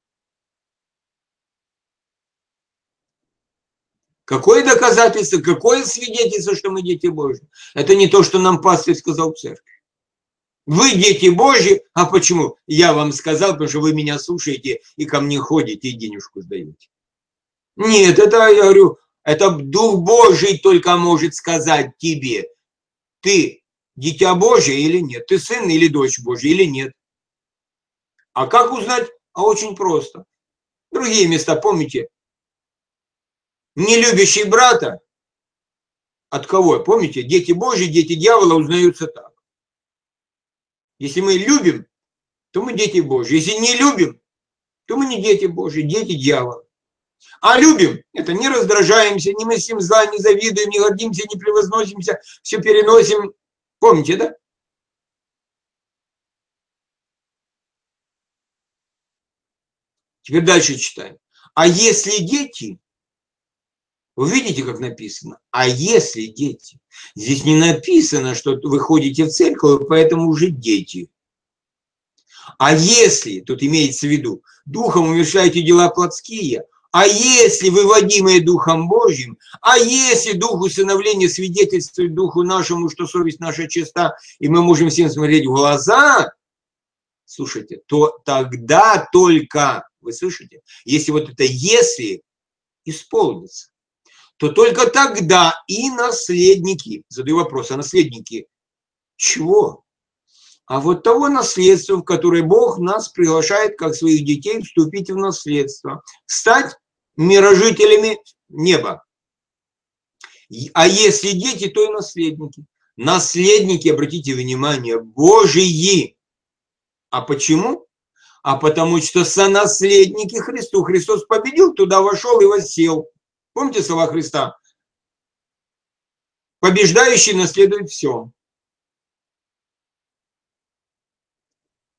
Какое доказательство, какое свидетельство, что мы дети Божьи? Это не то, что нам пастырь сказал в церкви. Вы дети Божьи, а почему? Я вам сказал, потому что вы меня слушаете и ко мне ходите и денежку сдаете. Нет, это, я говорю, это Дух Божий только может сказать тебе, ты дитя Божье или нет, ты сын или дочь Божья или нет. А как узнать? А очень просто. Другие места, помните? Не любящий брата, от кого? Помните, дети Божьи, дети дьявола узнаются так. Если мы любим, то мы дети Божьи. Если не любим, то мы не дети Божьи, дети дьявола. А любим, это не раздражаемся, не мыслим зла, не завидуем, не гордимся, не превозносимся, все переносим. Помните, да? Теперь дальше читаем. А если дети... Вы видите, как написано? А если дети? Здесь не написано, что вы ходите в церковь, поэтому уже дети. А если, тут имеется в виду, духом умерщвляете дела плотские, а если выводимые Духом Божьим, а если дух усыновления свидетельствует Духу нашему, что совесть наша чиста, и мы можем всем смотреть в глаза, слушайте, то тогда только, вы слышите, если вот это «если» исполнится, то только тогда и наследники, задаю вопрос, а наследники чего? А вот того наследства, в которое Бог нас приглашает, как своих детей, вступить в наследство, стать мирожителями неба. А если дети, то и наследники. Наследники, обратите внимание, Божьи. А почему? А потому что сонаследники Христу. Христос победил, туда вошел и воссел. Помните слова Христа? Побеждающий наследует все.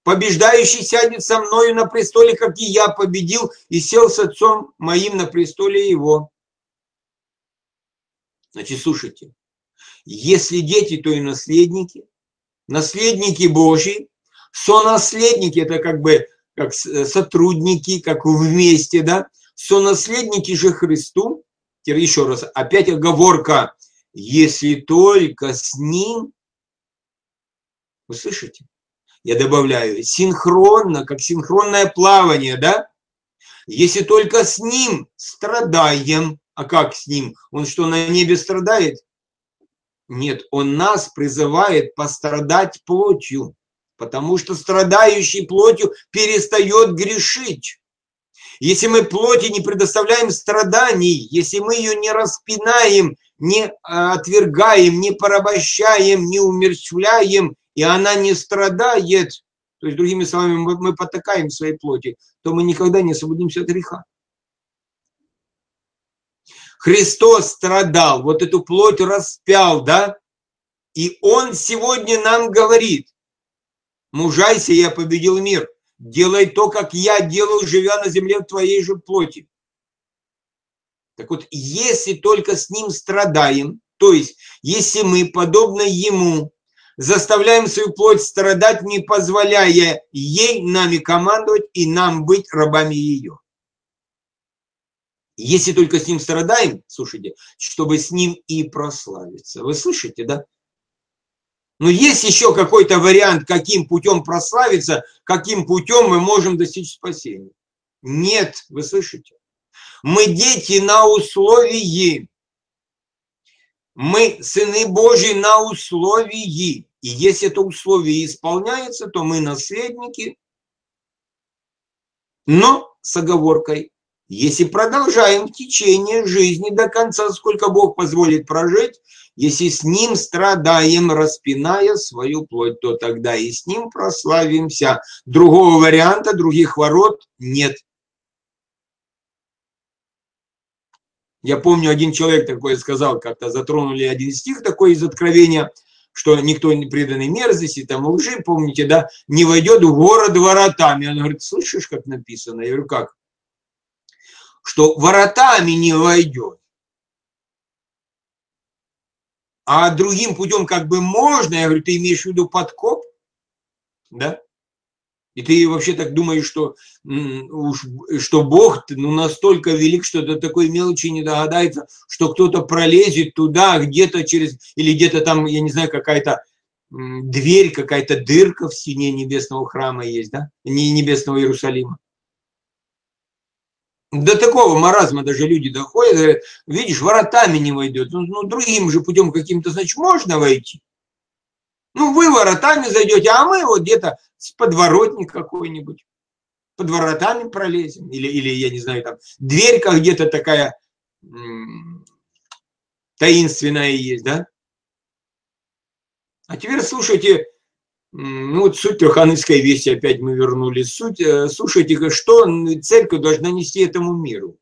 Побеждающий сядет со мною на престоле, как и я победил, и сел с отцом моим на престоле его. Значит, слушайте, если дети, то и наследники, наследники Божьи, сонаследники, это как бы как сотрудники, как вместе, да, сонаследники же Христу, еще раз, опять оговорка, если только с Ним, вы слышите? Я добавляю, синхронно, как синхронное плавание, да? Если только с Ним страдаем, а как с Ним? Он что, на небе страдает? Нет, Он нас призывает пострадать плотью, потому что страдающий плотью перестает грешить. Если мы плоти не предоставляем страданий, если мы ее не распинаем, не отвергаем, не порабощаем, не умерщвляем, и она не страдает, то есть, другими словами, мы потакаем своей плоти, то мы никогда не освободимся от греха. Христос страдал, вот эту плоть распял, да? И Он сегодня нам говорит: мужайся, я победил мир. Делай то, как я делаю, живя на земле в твоей же плоти. Так вот, если только с Ним страдаем, то есть, если мы, подобно Ему, заставляем свою плоть страдать, не позволяя ей нами командовать и нам быть рабами ее. Если только с Ним страдаем, слушайте, чтобы с Ним и прославиться. Вы слышите, да? Но есть еще какой-то вариант, каким путем прославиться, каким путем мы можем достичь спасения. Нет, вы слышите? Мы дети на условии. Мы сыны Божьи на условии. И если это условие исполняется, то мы наследники. Но с оговоркой: если продолжаем в течение жизни до конца, сколько Бог позволит прожить, если с Ним страдаем, распиная свою плоть, то тогда и с Ним прославимся. Другого варианта, других ворот нет. Я помню, один человек такой сказал, как-то затронули один стих такой из Откровения, что никто не преданный мерзости, там лжи, помните, да, не войдет в город воротами. Он говорит: слышишь, как написано? Я говорю: как? Что воротами не войдет. А другим путем как бы можно. Я говорю: ты имеешь в виду подкоп? Да? И ты вообще так думаешь, что Бог настолько велик, что до такой мелочи не догадается, что кто-то пролезет туда, где-то через, или где-то там, я не знаю, какая-то дверь, какая-то дырка в стене небесного храма есть, да? Не небесного Иерусалима. До такого маразма даже люди доходят, говорят: видишь, воротами не войдет. Ну, другим же путем каким-то, значит, можно войти. Ну, вы воротами зайдете, а мы вот где-то с подворотни какой-нибудь. Под воротами пролезем. Или, я не знаю, там дверька где-то такая таинственная есть, да? А теперь слушайте, вот суть Труханской вести, опять мы вернулись. Слушайте, что церковь должна нести этому миру.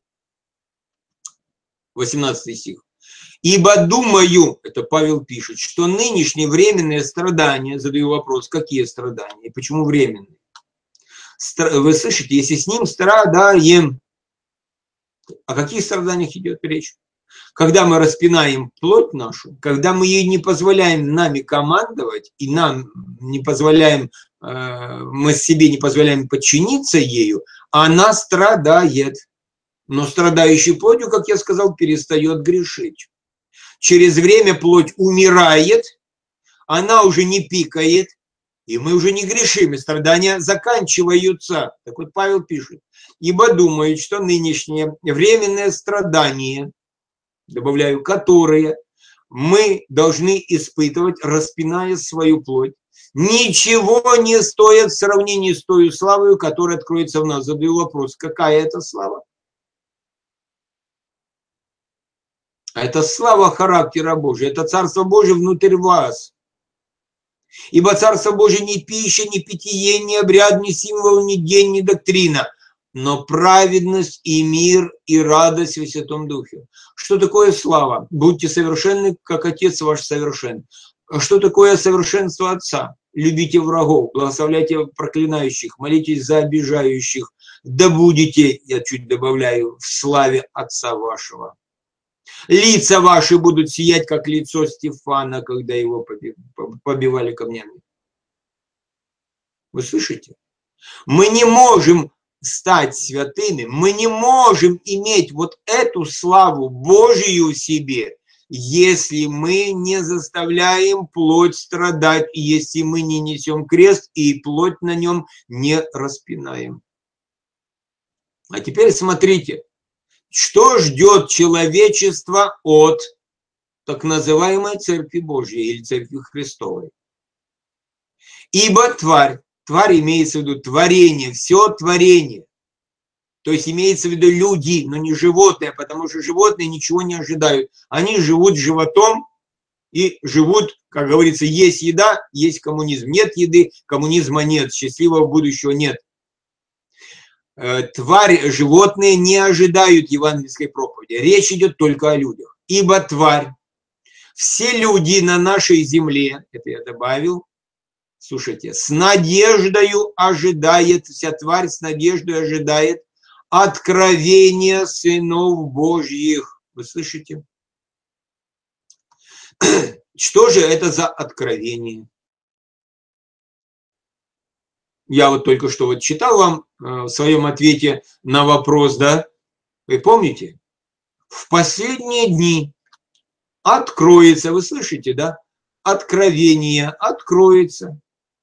18 стих. Ибо думаю, это Павел пишет, что нынешние временные страдания, задаю вопрос, какие страдания и почему временные? Вы слышите, если с Ним страдаем, о каких страданиях идет речь? Когда мы распинаем плоть нашу, когда мы ей не позволяем нами командовать, и нам не позволяем, мы себе не позволяем подчиниться ею, она страдает. Но страдающий плотью, как я сказал, перестает грешить. Через время плоть умирает, она уже не пикает, и мы уже не грешим, и страдания заканчиваются. Так вот Павел пишет: ибо думают, что нынешнее временное страдание, добавляю, которые мы должны испытывать, распиная свою плоть, ничего не стоят в сравнении с той славой, которая откроется в нас. Задаю вопрос: какая это слава? А это слава характера Божия, это Царство Божие внутрь вас. Ибо Царство Божие не пища, не питье, не обряд, не символ, не день, не доктрина, но праведность и мир и радость во Святом Духе. Что такое слава? Будьте совершенны, как Отец ваш совершен. А что такое совершенство Отца? любите врагов, благословляйте проклинающих, молитесь за обижающих, да будете, я чуть добавляю, в славе Отца вашего. Лица ваши будут сиять, как лицо Стефана, когда его побивали камнями. Вы слышите? Мы не можем стать святыми, мы не можем иметь вот эту славу Божию в себе, если мы не заставляем плоть страдать, если мы не несем крест и плоть на нем не распинаем. А теперь смотрите, что ждет человечество от так называемой Церкви Божьей или Церкви Христовой. Ибо тварь имеется в виду творение, все творение. То есть имеется в виду люди, но не животные, потому что животные ничего не ожидают. Они живут животом и живут, как говорится, есть еда, есть коммунизм. Нет еды, коммунизма нет, счастливого будущего нет. Тварь, животные не ожидают евангельской проповеди. Речь идет только о людях. Ибо тварь, все люди на нашей земле, это я добавил, слушайте, с надеждою ожидает, вся тварь с надеждой ожидает откровения сынов Божьих. Вы слышите? Что же это за откровение? Я вот только что вот читал вам в своем ответе на вопрос, да? Вы помните? В последние дни откроется, вы слышите, да? Откровение откроется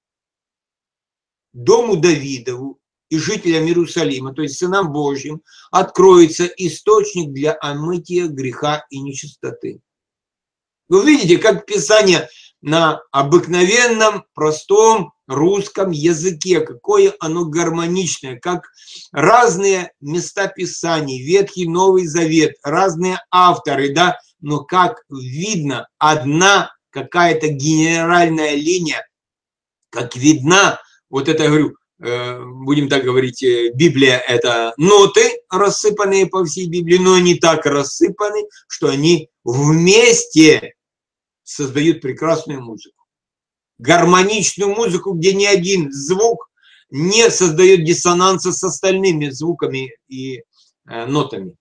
дому Давидову и жителям Иерусалима, то есть сынам Божьим, откроется источник для омытия греха и нечистоты. Вы видите, как Писание на обыкновенном, простом русском языке, какое оно гармоничное, как разные места Писаний, Ветхий, Новый Завет, разные авторы, да, но как видно, одна какая-то генеральная линия, как видна, вот это, я говорю, будем так говорить, Библия – это ноты, рассыпанные по всей Библии, но они так рассыпаны, что они вместе создают прекрасную музыку. Гармоничную музыку, где ни один звук не создает диссонанса с остальными звуками и нотами.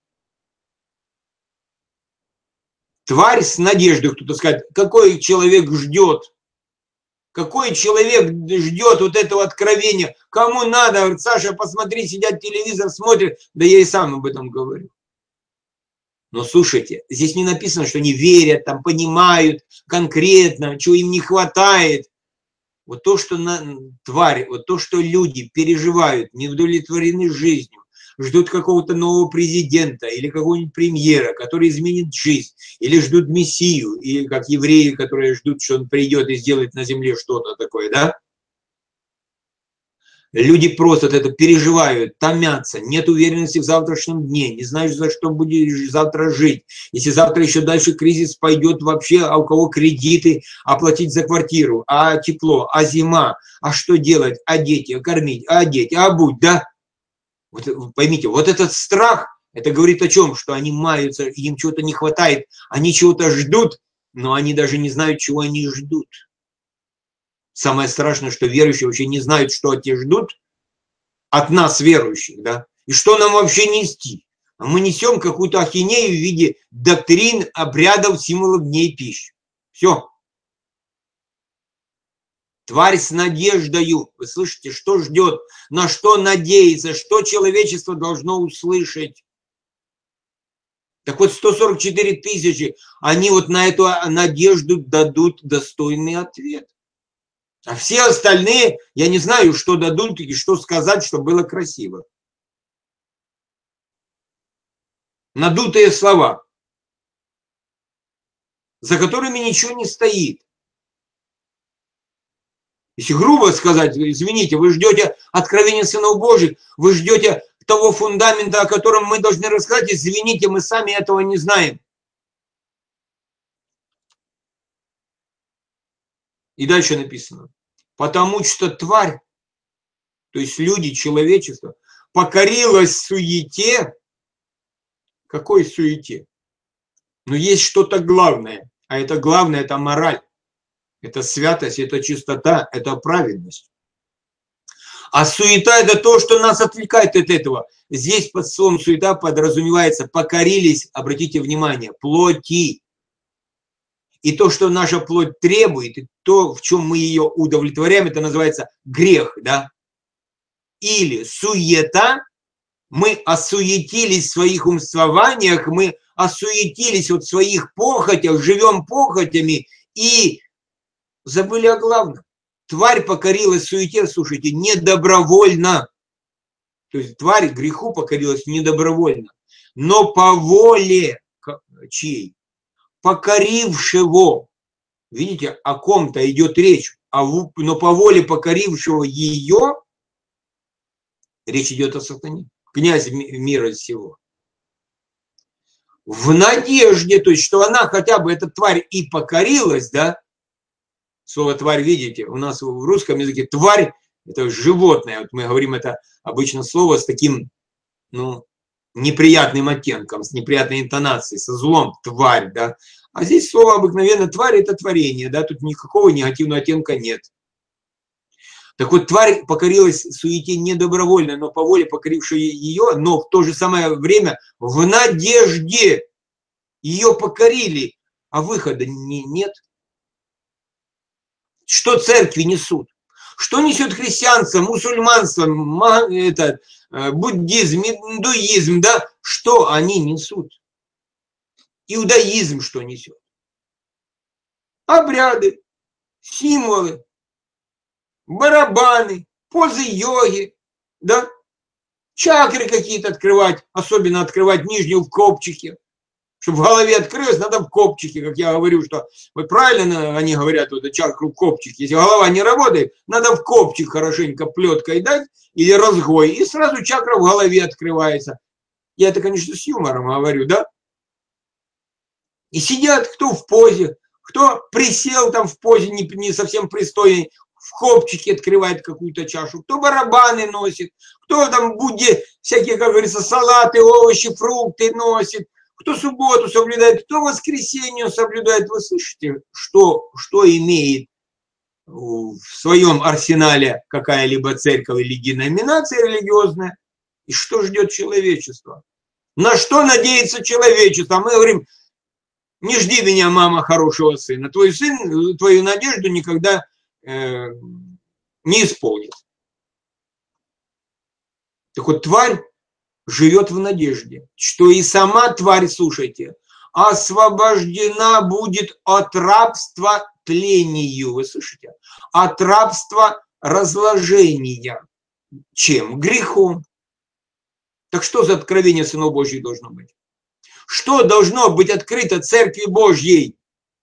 Тварь с надеждой, кто-то скажет, какой человек ждет? Какой человек ждет вот этого откровения? Кому надо? Говорит, Саша, посмотри, сидят телевизор, смотрят. Да я и сам об этом говорю. Но слушайте, здесь не написано, что они верят, там, понимают конкретно, чего им не хватает. Вот то, что тварь, вот то, что люди переживают, не удовлетворены жизнью, ждут какого-то нового президента или какого-нибудь премьера, который изменит жизнь, или ждут Мессию, или как евреи, которые ждут, что он придет и сделает на земле что-то такое, да? Люди просто это переживают, томятся, нет уверенности в завтрашнем дне, не знаешь, за что будешь завтра жить. Если завтра еще дальше кризис пойдет вообще, а у кого кредиты, оплатить за квартиру, а тепло, а зима, а что делать, а дети, а кормить, а одеть, а обуть, да? Вот, поймите, вот этот страх, это говорит о чем? Что они маются, им чего-то не хватает, они чего-то ждут, но они даже не знают, чего они ждут. Самое страшное, что верующие вообще не знают, что от них ждут, от нас, верующих, да, и что нам вообще нести. А мы несем какую-то ахинею в виде доктрин, обрядов, символов дней пищи. Все. Тварь с надеждою. Вы слышите, что ждет, на что надеется, что человечество должно услышать. Так вот, 144 тысячи, они вот на эту надежду дадут достойный ответ. А все остальные, я не знаю, что дадут и что сказать, чтобы было красиво. Надутые слова, за которыми ничего не стоит. Если грубо сказать, извините, вы ждете откровения сынов Божьих, вы ждете того фундамента, о котором мы должны рассказать, извините, мы сами этого не знаем. И дальше написано. Потому что тварь, то есть люди, человечество, покорилось суете. Какой суете? Но есть что-то главное, а это главное, это мораль. Это святость, это чистота, это праведность. А суета – это то, что нас отвлекает от этого. Здесь под словом суета подразумевается покорились, обратите внимание, плоти. И то, что наша плоть требует, и то, в чем мы ее удовлетворяем, это называется грех, да? Или суета, мы осуетились в своих умствованиях, мы осуетились вот в своих похотях, живем похотями и забыли о главном. Тварь покорилась суете, слушайте, недобровольно. То есть тварь греху покорилась недобровольно. Но по воле чьей? Покорившего. Видите, о ком-то идет речь. Но по воле покорившего ее речь идет о сатане, князе мира сего. В надежде, то есть, что она хотя бы, эта тварь и покорилась, да? Слово «тварь», видите, у нас в русском языке «тварь» – это животное. Вот мы говорим это обычно слово с таким, ну, неприятным оттенком, с неприятной интонацией, со злом «тварь», да. А здесь слово обыкновенно «тварь» – это творение, да, тут никакого негативного оттенка нет. Так вот, тварь покорилась суете недобровольно, но по воле покорившей ее, но в то же самое время в надежде ее покорили, а выхода нет. Что церкви несут? Что несет христианство, мусульманство, буддизм, индуизм, да? Что они несут? Иудаизм что несет? Обряды, символы, барабаны, позы йоги, да? Чакры какие-то открывать, особенно открывать нижнюю в копчике. Чтобы в голове открылось, надо в копчике, как я говорю, что вот правильно они говорят, вот чакру в копчике. Если голова не работает, надо в копчик хорошенько плеткой дать или разгой, и сразу чакра в голове открывается. Я это, конечно, с юмором говорю, да? И сидят кто в позе, кто присел там в позе не совсем пристойной, в копчике открывает какую-то чашу, кто барабаны носит, кто там Будде всякие, как говорится, салаты, овощи, фрукты носит, кто субботу соблюдает, кто воскресенье соблюдает. Вы слышите, что имеет в своем арсенале какая-либо церковь или деноминация религиозная, и что ждет человечество? На что надеется человечество? Мы говорим, не жди меня, мама, хорошего сына. Твой сын твою надежду никогда не исполнит. Так вот, тварь живет в надежде, что и сама тварь, слушайте, освобождена будет от рабства тлению. Вы слышите? От рабства разложения. Чем? Грехом. Так что за откровение сынов Божьих должно быть? Что должно быть открыто Церкви Божьей?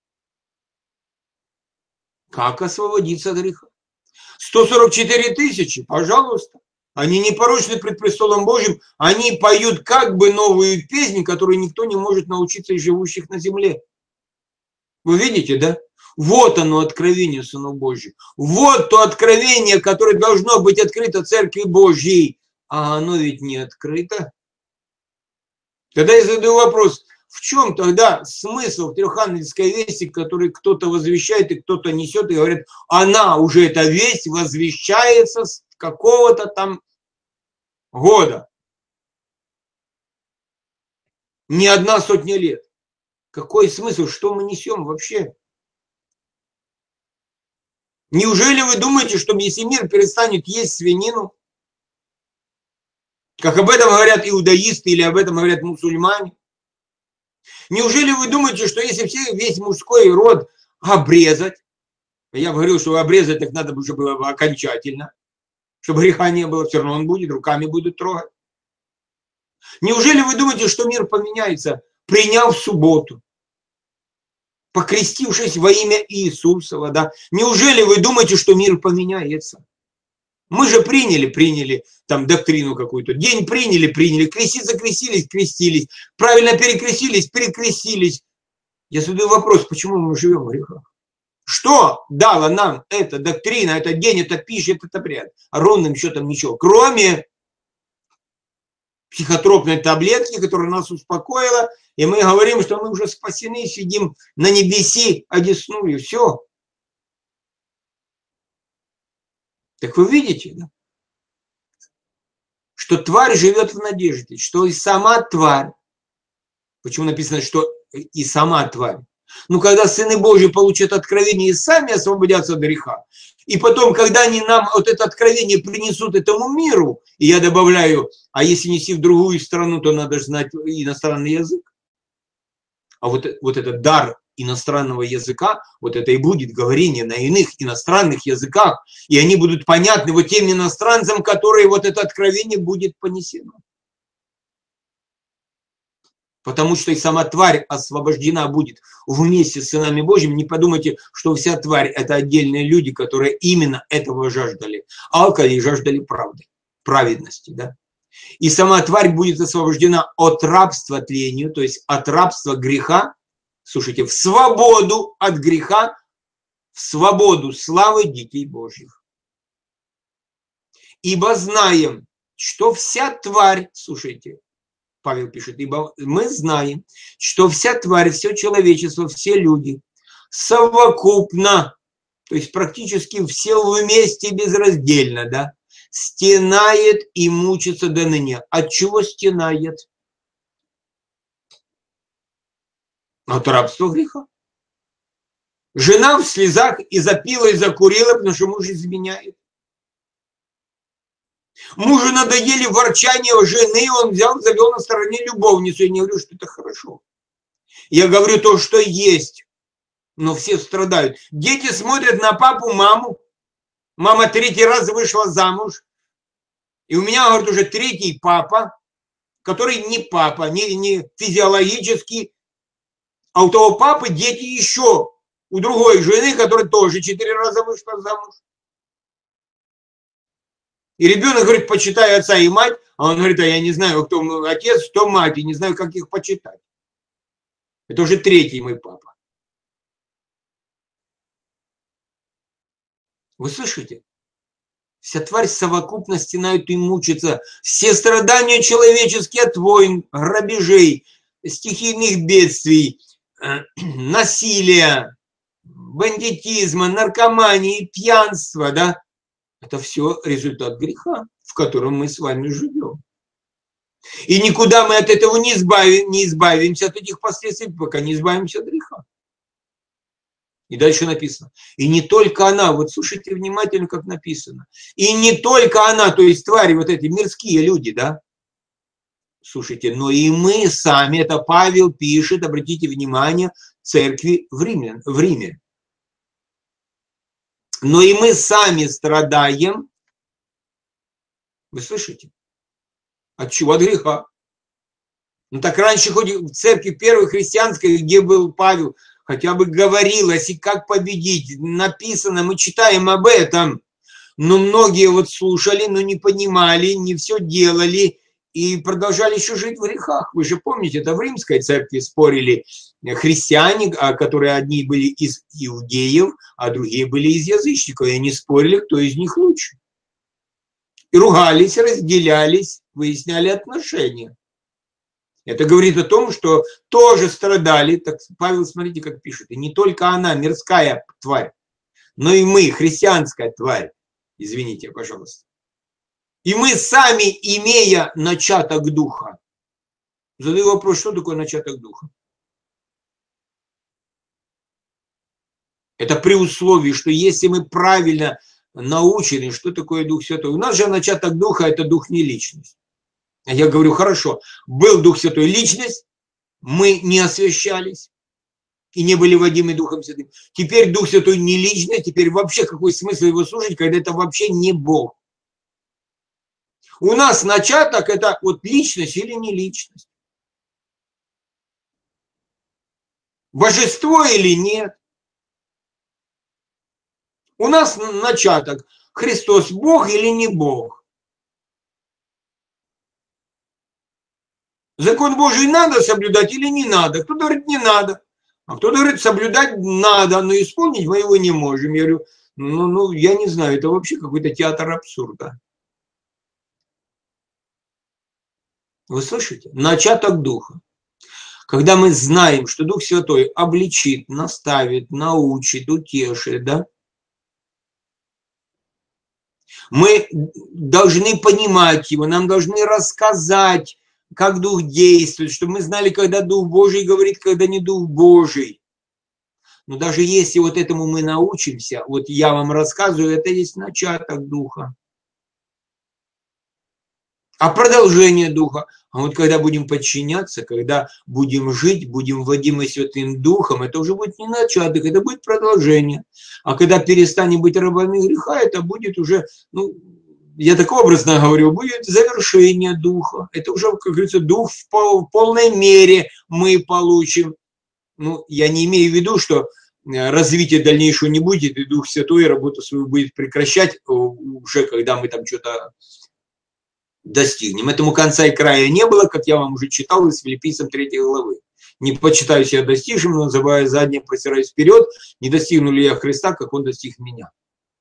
Как освободиться от греха? 144 тысячи, пожалуйста. Они непорочны пред престолом Божьим, они поют как бы новую песнь, которую никто не может научиться из живущих на земле. Вы видите, да? Вот оно, откровение сынов Божьих. Вот то откровение, которое должно быть открыто Церкви Божьей. А оно ведь не открыто. Тогда я задаю вопрос, в чем тогда смысл трехангельской вести, который кто-то возвещает и кто-то несет, и говорит, она уже, эта весть, возвещается с какого-то там года. Не 100 лет. Какой смысл? Что мы несем вообще? Неужели вы думаете, что если мир перестанет есть свинину, как об этом говорят иудаисты или об этом говорят мусульмане? Неужели вы думаете, что если весь мужской род обрезать, я говорил, что обрезать так надо уже было окончательно, чтобы греха не было, все равно он будет, руками будут трогать. Неужели вы думаете, что мир поменяется, приняв субботу, покрестившись во имя Иисусова, да? Неужели вы думаете, что мир поменяется? Мы же приняли там доктрину какую-то, день приняли, креститься крестились, правильно перекрестились. Я задаю вопрос, почему мы живем в грехах? Что дала нам эта доктрина, этот день, эта пища, этот обряд? А ровным счетом ничего, кроме психотропной таблетки, которая нас успокоила, и мы говорим, что мы уже спасены, сидим на небеси одесную, все. Так вы видите, да? Что тварь живет в надежде, что и сама тварь. Почему написано, что и сама тварь? Ну, когда сыны Божьи получат откровение и сами освободятся от греха, и потом, когда они нам вот это откровение принесут этому миру, и я добавляю, а если неси в другую страну, то надо же знать иностранный язык. А вот этот дар иностранного языка, вот это и будет говорение на иных иностранных языках, и они будут понятны вот тем иностранцам, которые вот это откровение будет понесено. Потому что и сама тварь освобождена будет вместе с сынами Божьими. Не подумайте, что вся тварь – это отдельные люди, которые именно этого жаждали. Алкоголя жаждали правды, праведности. Да? И сама тварь будет освобождена от рабства тлению, то есть от рабства греха, слушайте, в свободу от греха, в свободу славы детей Божьих. Ибо знаем, что вся тварь, слушайте, Павел пишет, ибо мы знаем, что вся тварь, все человечество, все люди совокупно, то есть практически все вместе безраздельно, да, стенает и мучится до ныне. От чего стенает? От рабства греха. Жена в слезах и запила, и закурила, потому что муж изменяет. Мужу надоели ворчания жены, он взял, завел на стороне любовницу. Я не говорю, что это хорошо. Я говорю то, что есть. Но все страдают. Дети смотрят на папу, маму. Мама 3-й раз вышла замуж. И у меня, говорит, уже 3-й папа, который не папа, не физиологический. А у того папы дети еще у другой жены, которая тоже 4 раза вышла замуж. И ребенок говорит, почитай отца и мать, а он говорит, а я не знаю, кто отец, кто мать, и не знаю, как их почитать. Это уже 3-й мой папа. Вы слышите? Вся тварь совокупно стенает и мучится. Все страдания человеческие от войн, грабежей, стихийных бедствий, насилия, бандитизма, наркомании, пьянства, да? Это все результат греха, в котором мы с вами живем. И никуда мы от этого не избавимся от этих последствий, пока не избавимся от греха. И дальше написано. И не только она, вот слушайте внимательно, как написано. И не только она, то есть твари, вот эти мирские люди, да? Слушайте, но и мы сами, это Павел пишет, обратите внимание, церкви в Риме. Но и мы сами страдаем. Вы слышите? От чего? От греха. Ну так раньше хоть в церкви первой христианской, где был Павел, хотя бы говорилось, и как победить. Написано, мы читаем об этом. Но многие вот слушали, но не понимали, не все делали и продолжали еще жить в грехах. Вы же помните, это в римской церкви спорили христиане, которые одни были из иудеев, а другие были из язычников. И они спорили, кто из них лучше. И ругались, разделялись, выясняли отношения. Это говорит о том, что тоже страдали. Так Павел, смотрите, как пишет. И не только она, мирская тварь, но и мы, христианская тварь. Извините, пожалуйста. И мы сами, имея начаток духа. Задаю вопрос, что такое начаток духа? Это при условии, что если мы правильно научены, что такое Дух Святой. У нас же начаток духа – это дух не личность. Я говорю, хорошо, был Дух Святой личность, мы не освящались и не были водимы Духом Святым. Теперь Дух Святой не личность, теперь вообще какой смысл его слушать, когда это вообще не Бог. У нас начаток – это вот личность или не личность. Божество или нет. У нас начаток – Христос Бог или не Бог. Закон Божий надо соблюдать или не надо? Кто-то говорит, не надо. А кто-то говорит, соблюдать надо, но исполнить мы его не можем. Я говорю, я не знаю, это вообще какой-то театр абсурда. Вы слышите? Начаток духа. Когда мы знаем, что Дух Святой обличит, наставит, научит, утешит, да? Мы должны понимать его, нам должны рассказать, как Дух действует, чтобы мы знали, когда Дух Божий говорит, когда не Дух Божий. Но даже если вот этому мы научимся, вот я вам рассказываю, это есть начаток Духа. А продолжение Духа, а вот когда будем подчиняться, когда будем жить, будем вводимы Святым Духом, это уже будет не начаток, это будет продолжение. А когда перестанем быть рабами греха, это будет уже, ну, я так образно говорю, будет завершение Духа. Это уже, как говорится, Дух в полной мере мы получим. Ну, я не имею в виду, что развития дальнейшего не будет, и Дух Святой работу свою будет прекращать уже, когда мы там что-то достигнем. Этому конца и края не было, как я вам уже читал из Филиппийцам 3 главы. Не почитаю себя достижим, но забывая заднее, простираюсь вперед, не достигну ли я Христа, как Он достиг меня.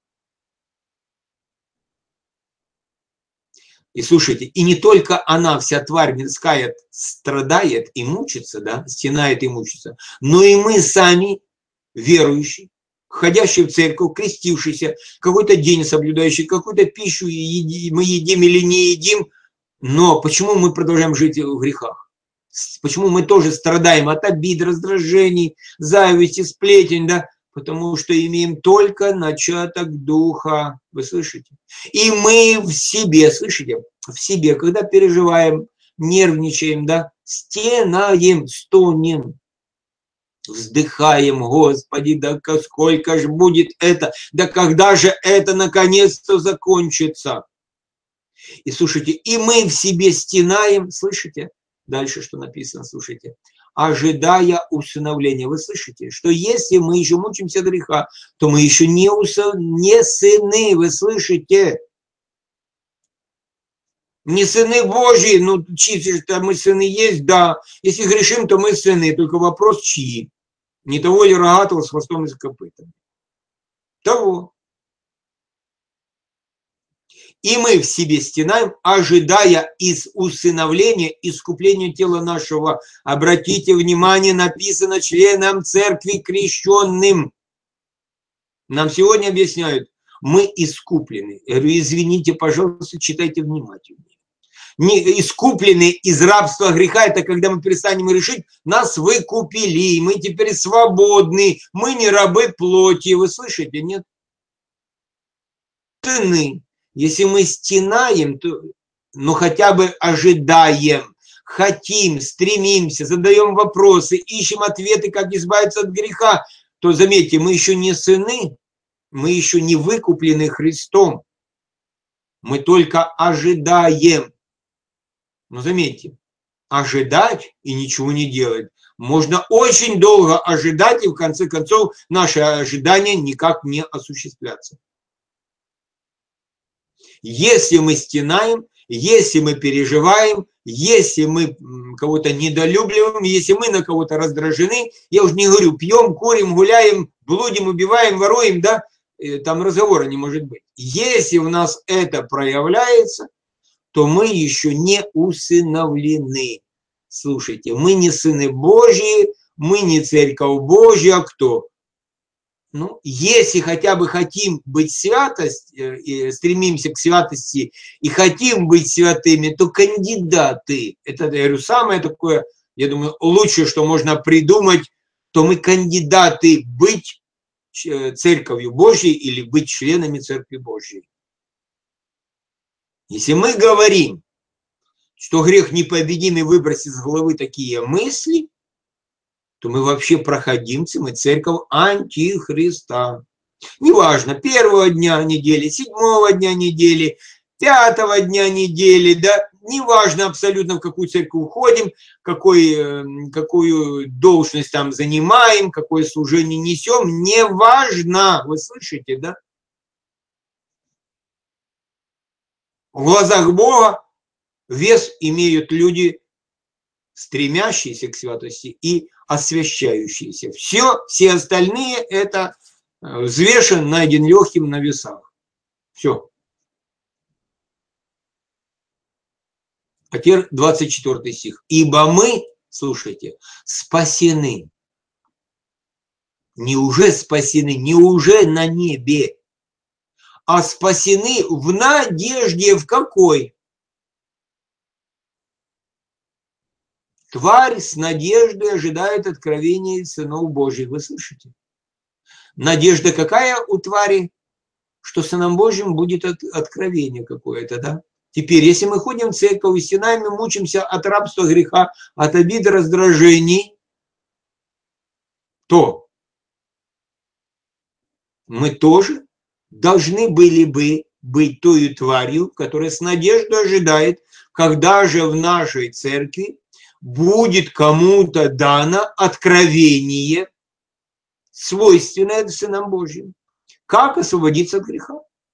И слушайте, и не только она, вся тварь мирская, страдает и мучится, да, стенает и мучится, но и мы сами, верующие, ходящие в церковь, крестившиеся, какой-то день соблюдающий, какую-то пищу мы едим или не едим, но почему мы продолжаем жить в грехах? Почему мы тоже страдаем от обид, раздражений, зависти, сплетен, да? Потому что имеем только начаток Духа, вы слышите? И мы в себе, слышите, в себе, когда переживаем, нервничаем, да, стенаем, стонем, вздыхаем, Господи, да сколько же будет это, да когда же это наконец-то закончится? И слушайте, и мы в себе стенаем, слышите? Дальше что написано, слушайте. Ожидая усыновления. Вы слышите, что если мы еще мучимся греха, то мы еще не сыны, вы слышите? Не сыны Божьи, ну чьи-то мы сыны есть, да. Если грешим, то мы сыны, только вопрос чьи. Не того ли рогатого с хвостом и с копытом? Того. И мы в себе стенаем, ожидая из усыновления, искупления тела нашего. Обратите внимание, написано членам церкви крещенным. Нам сегодня объясняют, мы искуплены. Я говорю, извините, пожалуйста, читайте внимательнее. Не искуплены из рабства греха, это когда мы перестанем решить, нас выкупили, мы теперь свободны, мы не рабы плоти. Вы слышите, нет? Сыны. Если мы стенаем, то, ну хотя бы ожидаем, хотим, стремимся, задаем вопросы, ищем ответы, как избавиться от греха, то заметьте, мы еще не сыны, мы еще не выкуплены Христом. Мы только ожидаем. Но заметьте, ожидать и ничего не делать. Можно очень долго ожидать, и в конце концов наши ожидания никак не осуществляться. Если мы стенаем, если мы переживаем, если мы кого-то недолюбливаем, если мы на кого-то раздражены, я уже не говорю, пьем, курим, гуляем, блудим, убиваем, воруем, да, там разговора не может быть. Если в нас это проявляется, то мы еще не усыновлены. Слушайте, мы не сыны Божьи, мы не церковь Божья, а кто? Ну, если хотя бы хотим быть стремимся к святости и хотим быть святыми, то кандидаты, это, я говорю, самое такое, я думаю, лучшее, что можно придумать, то мы кандидаты быть церковью Божьей или быть членами церкви Божьей. Если мы говорим, что грех непобедим и выбросить из головы такие мысли, то мы вообще проходимцы, мы церковь антихриста. Неважно, 1-го дня недели, 7-го дня недели, 5-го дня недели, да, неважно абсолютно, в какую церковь уходим, какую должность там занимаем, какое служение несем, неважно, вы слышите, да? В глазах Бога вес имеют люди, стремящиеся к святости и освящающиеся. Все остальные это взвешен, найден легким на весах. Все. А теперь 24 стих. Ибо мы, слушайте, спасены. Не уже спасены, не уже на небе, а спасены в надежде в какой? Тварь с надеждой ожидает откровения сынов Божьих. Вы слышите? Надежда какая у твари? Что сыном Божьим будет откровение какое-то, да? Теперь, если мы ходим в церковь и стенаем, мучимся от рабства греха, от обид, раздражений, то мы тоже должны были бы быть той тварью, которая с надеждой ожидает, когда же в нашей церкви будет кому-то дано откровение, свойственное сынам Божьим. Как освободиться от греха?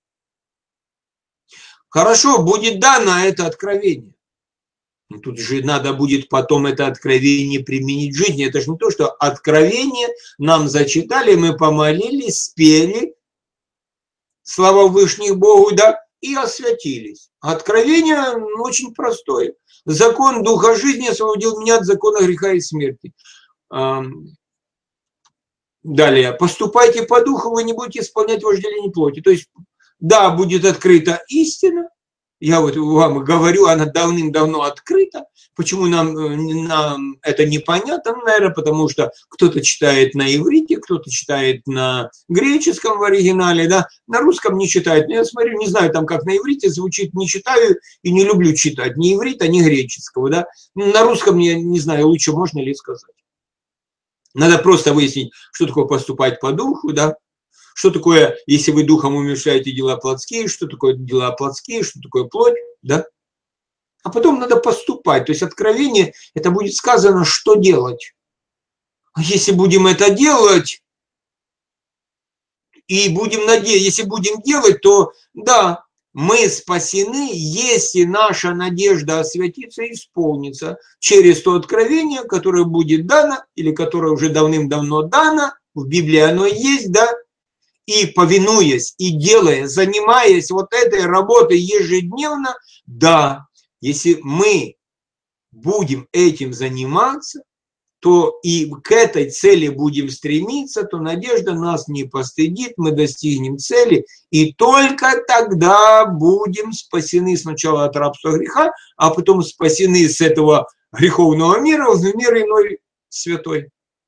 Хорошо, будет дано это откровение. Но тут же надо будет потом это откровение применить в жизни. Это же не то, что откровение нам зачитали, мы помолились, спели, слава Вышних Богу, да, и освятились. Откровение очень простое. Закон Духа жизни освободил меня от закона греха и смерти. Далее. Поступайте по Духу, вы не будете исполнять вожделение плоти. То есть, да, будет открыта истина. Я вот вам говорю, она давным-давно открыта. Почему нам это непонятно? Наверное, потому что кто-то читает на иврите, кто-то читает на греческом в оригинале, да, на русском не читает. Но я смотрю, не знаю, там как на иврите звучит, не читаю и не люблю читать ни иврита, ни греческого, да. На русском, я не знаю, лучше можно ли сказать. Надо просто выяснить, что такое поступать по духу, да, что такое, если вы духом умерщвляете дела плотские, что такое дела плотские, что такое плоть, да. А потом надо поступать, то есть откровение, это будет сказано, что делать. А если будем это делать, и будем надеяться, если будем делать, то да, мы спасены, если наша надежда освятится и исполнится через то откровение, которое будет дано, или которое уже давным-давно дано, в Библии оно есть, да, и повинуясь, и делая, занимаясь вот этой работой ежедневно, да, если мы будем этим заниматься, то и к этой цели будем стремиться, то надежда нас не постыдит, мы достигнем цели, и только тогда будем спасены сначала от рабства греха, а потом спасены с этого греховного мира в мир иной святой.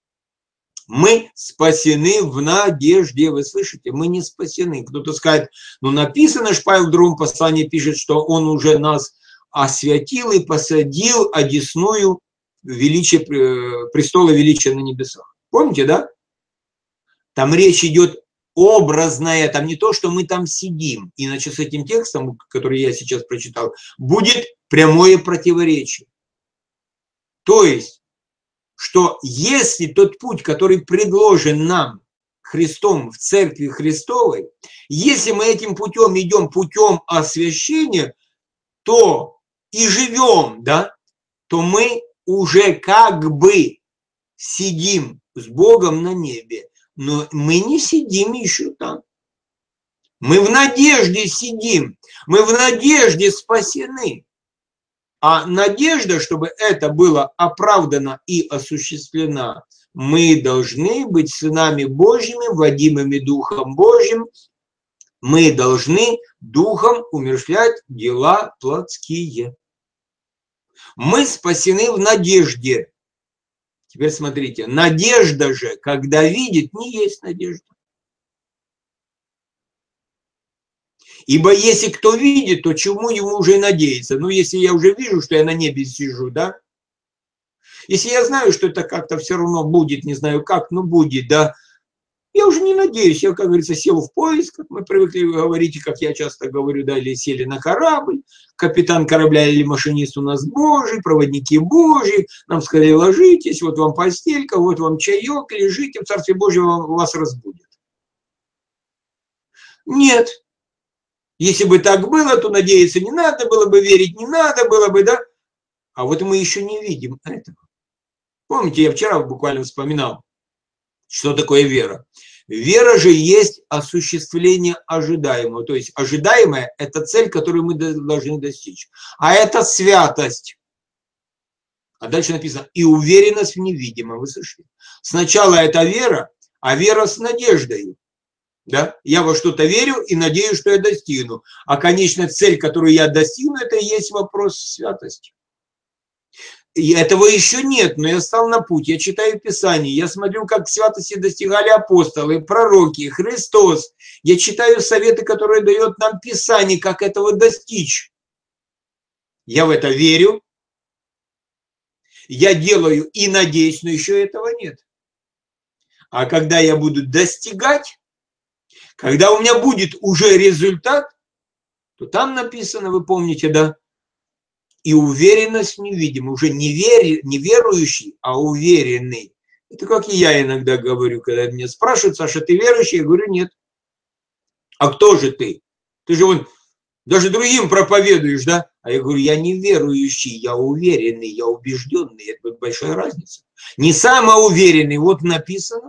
Мы спасены в надежде, вы слышите, мы не спасены. Кто-то скажет, ну написано, что Павел в другом послании пишет, что он уже нас освятил и посадил одесную величие, престола величия на небесах. Помните, да? Там речь идет образная, там не то, что мы там сидим. Иначе с этим текстом, который я сейчас прочитал, будет прямое противоречие. То есть, что если тот путь, который предложен нам Христом в Церкви Христовой, если мы этим путем идем путем освящения, то и живем, да, то мы уже как бы сидим с Богом на небе, но мы не сидим еще там. Мы в надежде сидим, мы в надежде спасены. А надежда, чтобы это было оправдано и осуществлено, мы должны быть сынами Божьими, водимыми Духом Божьим, мы должны Духом умерщвлять дела плотские. Мы спасены в надежде. Теперь смотрите, надежда же, когда видит, не есть надежда. Ибо если кто видит, то чему ему уже и надеяться? Ну, если я уже вижу, что я на небе сижу, да? Если я знаю, что это как-то все равно будет, не знаю как, но будет, да? Я уже не надеюсь, я, как говорится, сел в поезд, как мы привыкли говорить, и как я часто говорю, да, или сели на корабль, капитан корабля или машинист у нас Божий, проводники Божьи, нам сказали, ложитесь, вот вам постелька, вот вам чаек, лежите, в Царстве Божьем вас разбудят. Нет. Если бы так было, то надеяться не надо было бы, верить не надо было бы, да? А вот мы еще не видим этого. Помните, я вчера буквально вспоминал, что такое вера. Вера же есть осуществление ожидаемого. То есть ожидаемое – это цель, которую мы должны достичь. А это святость. А дальше написано «и уверенность в невидимом». Вы слышали? Сначала это вера, а вера с надеждой. Да? Я во что-то верю и надеюсь, что я достигну. А конечная цель, которую я достигну, это и есть вопрос святости. И этого еще нет, но я стал на путь, я читаю Писание, я смотрю, как святости достигали апостолы, пророки, Христос. Я читаю советы, которые дает нам Писание, как этого достичь. Я в это верю, я делаю и надеюсь, но еще этого нет. А когда я буду достигать, когда у меня будет уже результат, то там написано, вы помните, да, и уверенность невидимая, уже не верующий, а уверенный. Это как и я иногда говорю, когда меня спрашивают: Саша, ты верующий? Я говорю: нет. А кто же ты? Ты же вон даже другим проповедуешь, да? А я говорю: я не верующий, я уверенный, я убежденный. Это большая разница. Не самоуверенный, вот написано.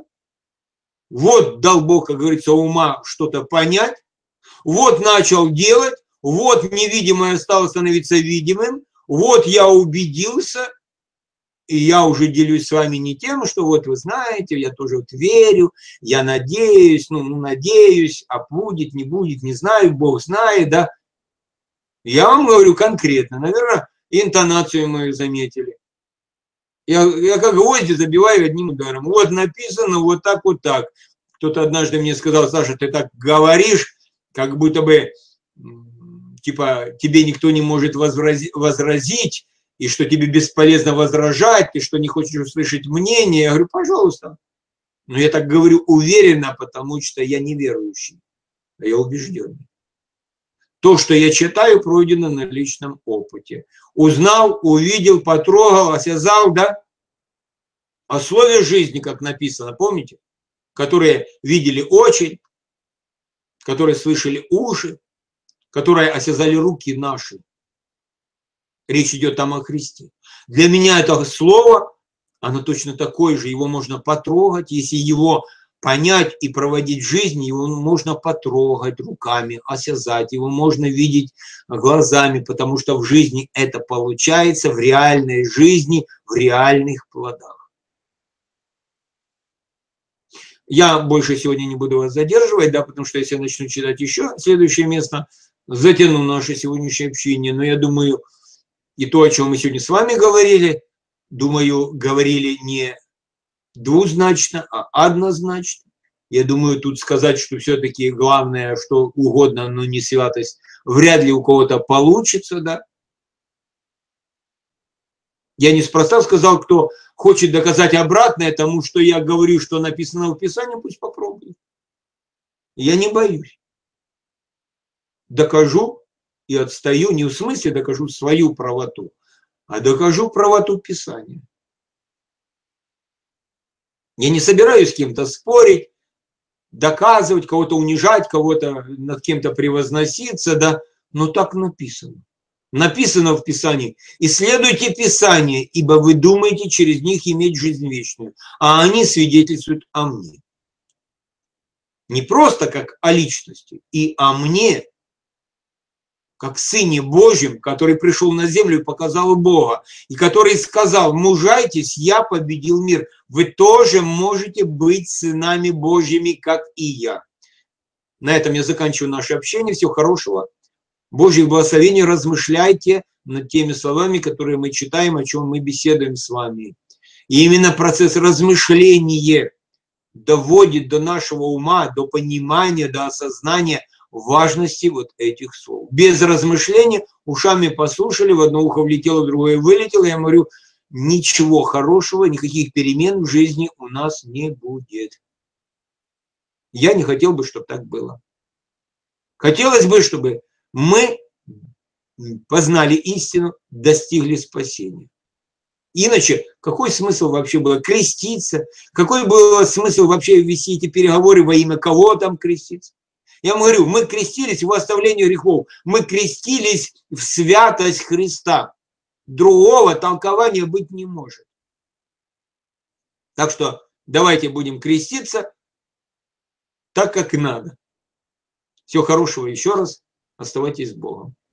Вот дал Бог, как говорится, ума что-то понять. Вот начал делать. Вот невидимое стало становиться видимым. Вот я убедился, и я уже делюсь с вами не тем, что вот вы знаете, я тоже вот верю, я надеюсь, надеюсь, а будет, не знаю, Бог знает, да. Я вам говорю конкретно, наверное, интонацию мою заметили. Я как гвозди забиваю одним ударом. Вот написано вот так, вот так. Кто-то однажды мне сказал: Саша, ты так говоришь, как будто бы типа тебе никто не может возразить, и что тебе бесполезно возражать, и что не хочешь услышать мнение. Я говорю: пожалуйста. Но я так говорю уверенно, потому что я не верующий, а я убежденный. То, что я читаю, пройдено на личном опыте. Узнал, увидел, потрогал, осязал, да? О слове жизни, как написано, помните? Которые видели очи, которые слышали уши, которые осязали руки наши. Речь идет там о Христе. Для меня это слово, оно точно такое же. Его можно потрогать, если его понять и проводить в жизни, его можно потрогать руками, осязать, его можно видеть глазами, потому что в жизни это получается, в реальной жизни, в реальных плодах. Я больше сегодня не буду вас задерживать, да, потому что если я начну читать еще следующее место, затяну наше сегодняшнее общение, но я думаю, и то, о чем мы сегодня с вами говорили, думаю, говорили не двузначно, а однозначно. Я думаю, тут сказать, что все-таки главное, что угодно, но не святость, вряд ли у кого-то получится, да. Я неспроста сказал, кто хочет доказать обратное тому, что я говорю, что написано в Писании, пусть попробует. Я не боюсь. Докажу и отстаю, не в смысле докажу свою правоту, а докажу правоту Писания. Я не собираюсь с кем-то спорить, доказывать, кого-то унижать, кого-то над кем-то превозноситься, да, но так написано. Написано в Писании: исследуйте Писание, ибо вы думаете через них иметь жизнь вечную, а они свидетельствуют о мне. Не просто как о личности, и о мне, как Сыне Божьем, который пришел на землю и показал Бога, и который сказал: мужайтесь, я победил мир. Вы тоже можете быть сынами Божьими, как и я. На этом я заканчиваю наше общение. Всего хорошего. Божьих благословений. Размышляйте над теми словами, которые мы читаем, о чем мы беседуем с вами. И именно процесс размышления доводит до нашего ума, до понимания, до осознания важности вот этих слов. Без размышления, ушами послушали, в одно ухо влетело, в другое вылетело. Я говорю, ничего хорошего, никаких перемен в жизни у нас не будет. Я не хотел бы, чтобы так было. Хотелось бы, чтобы мы познали истину, достигли спасения. Иначе какой смысл вообще было креститься? Какой был смысл вообще вести эти переговоры, во имя кого там креститься? Я вам говорю, мы крестились в оставлении грехов, мы крестились в святость Христа. Другого толкования быть не может. Так что давайте будем креститься так, как надо. Всего хорошего еще раз. Оставайтесь с Богом.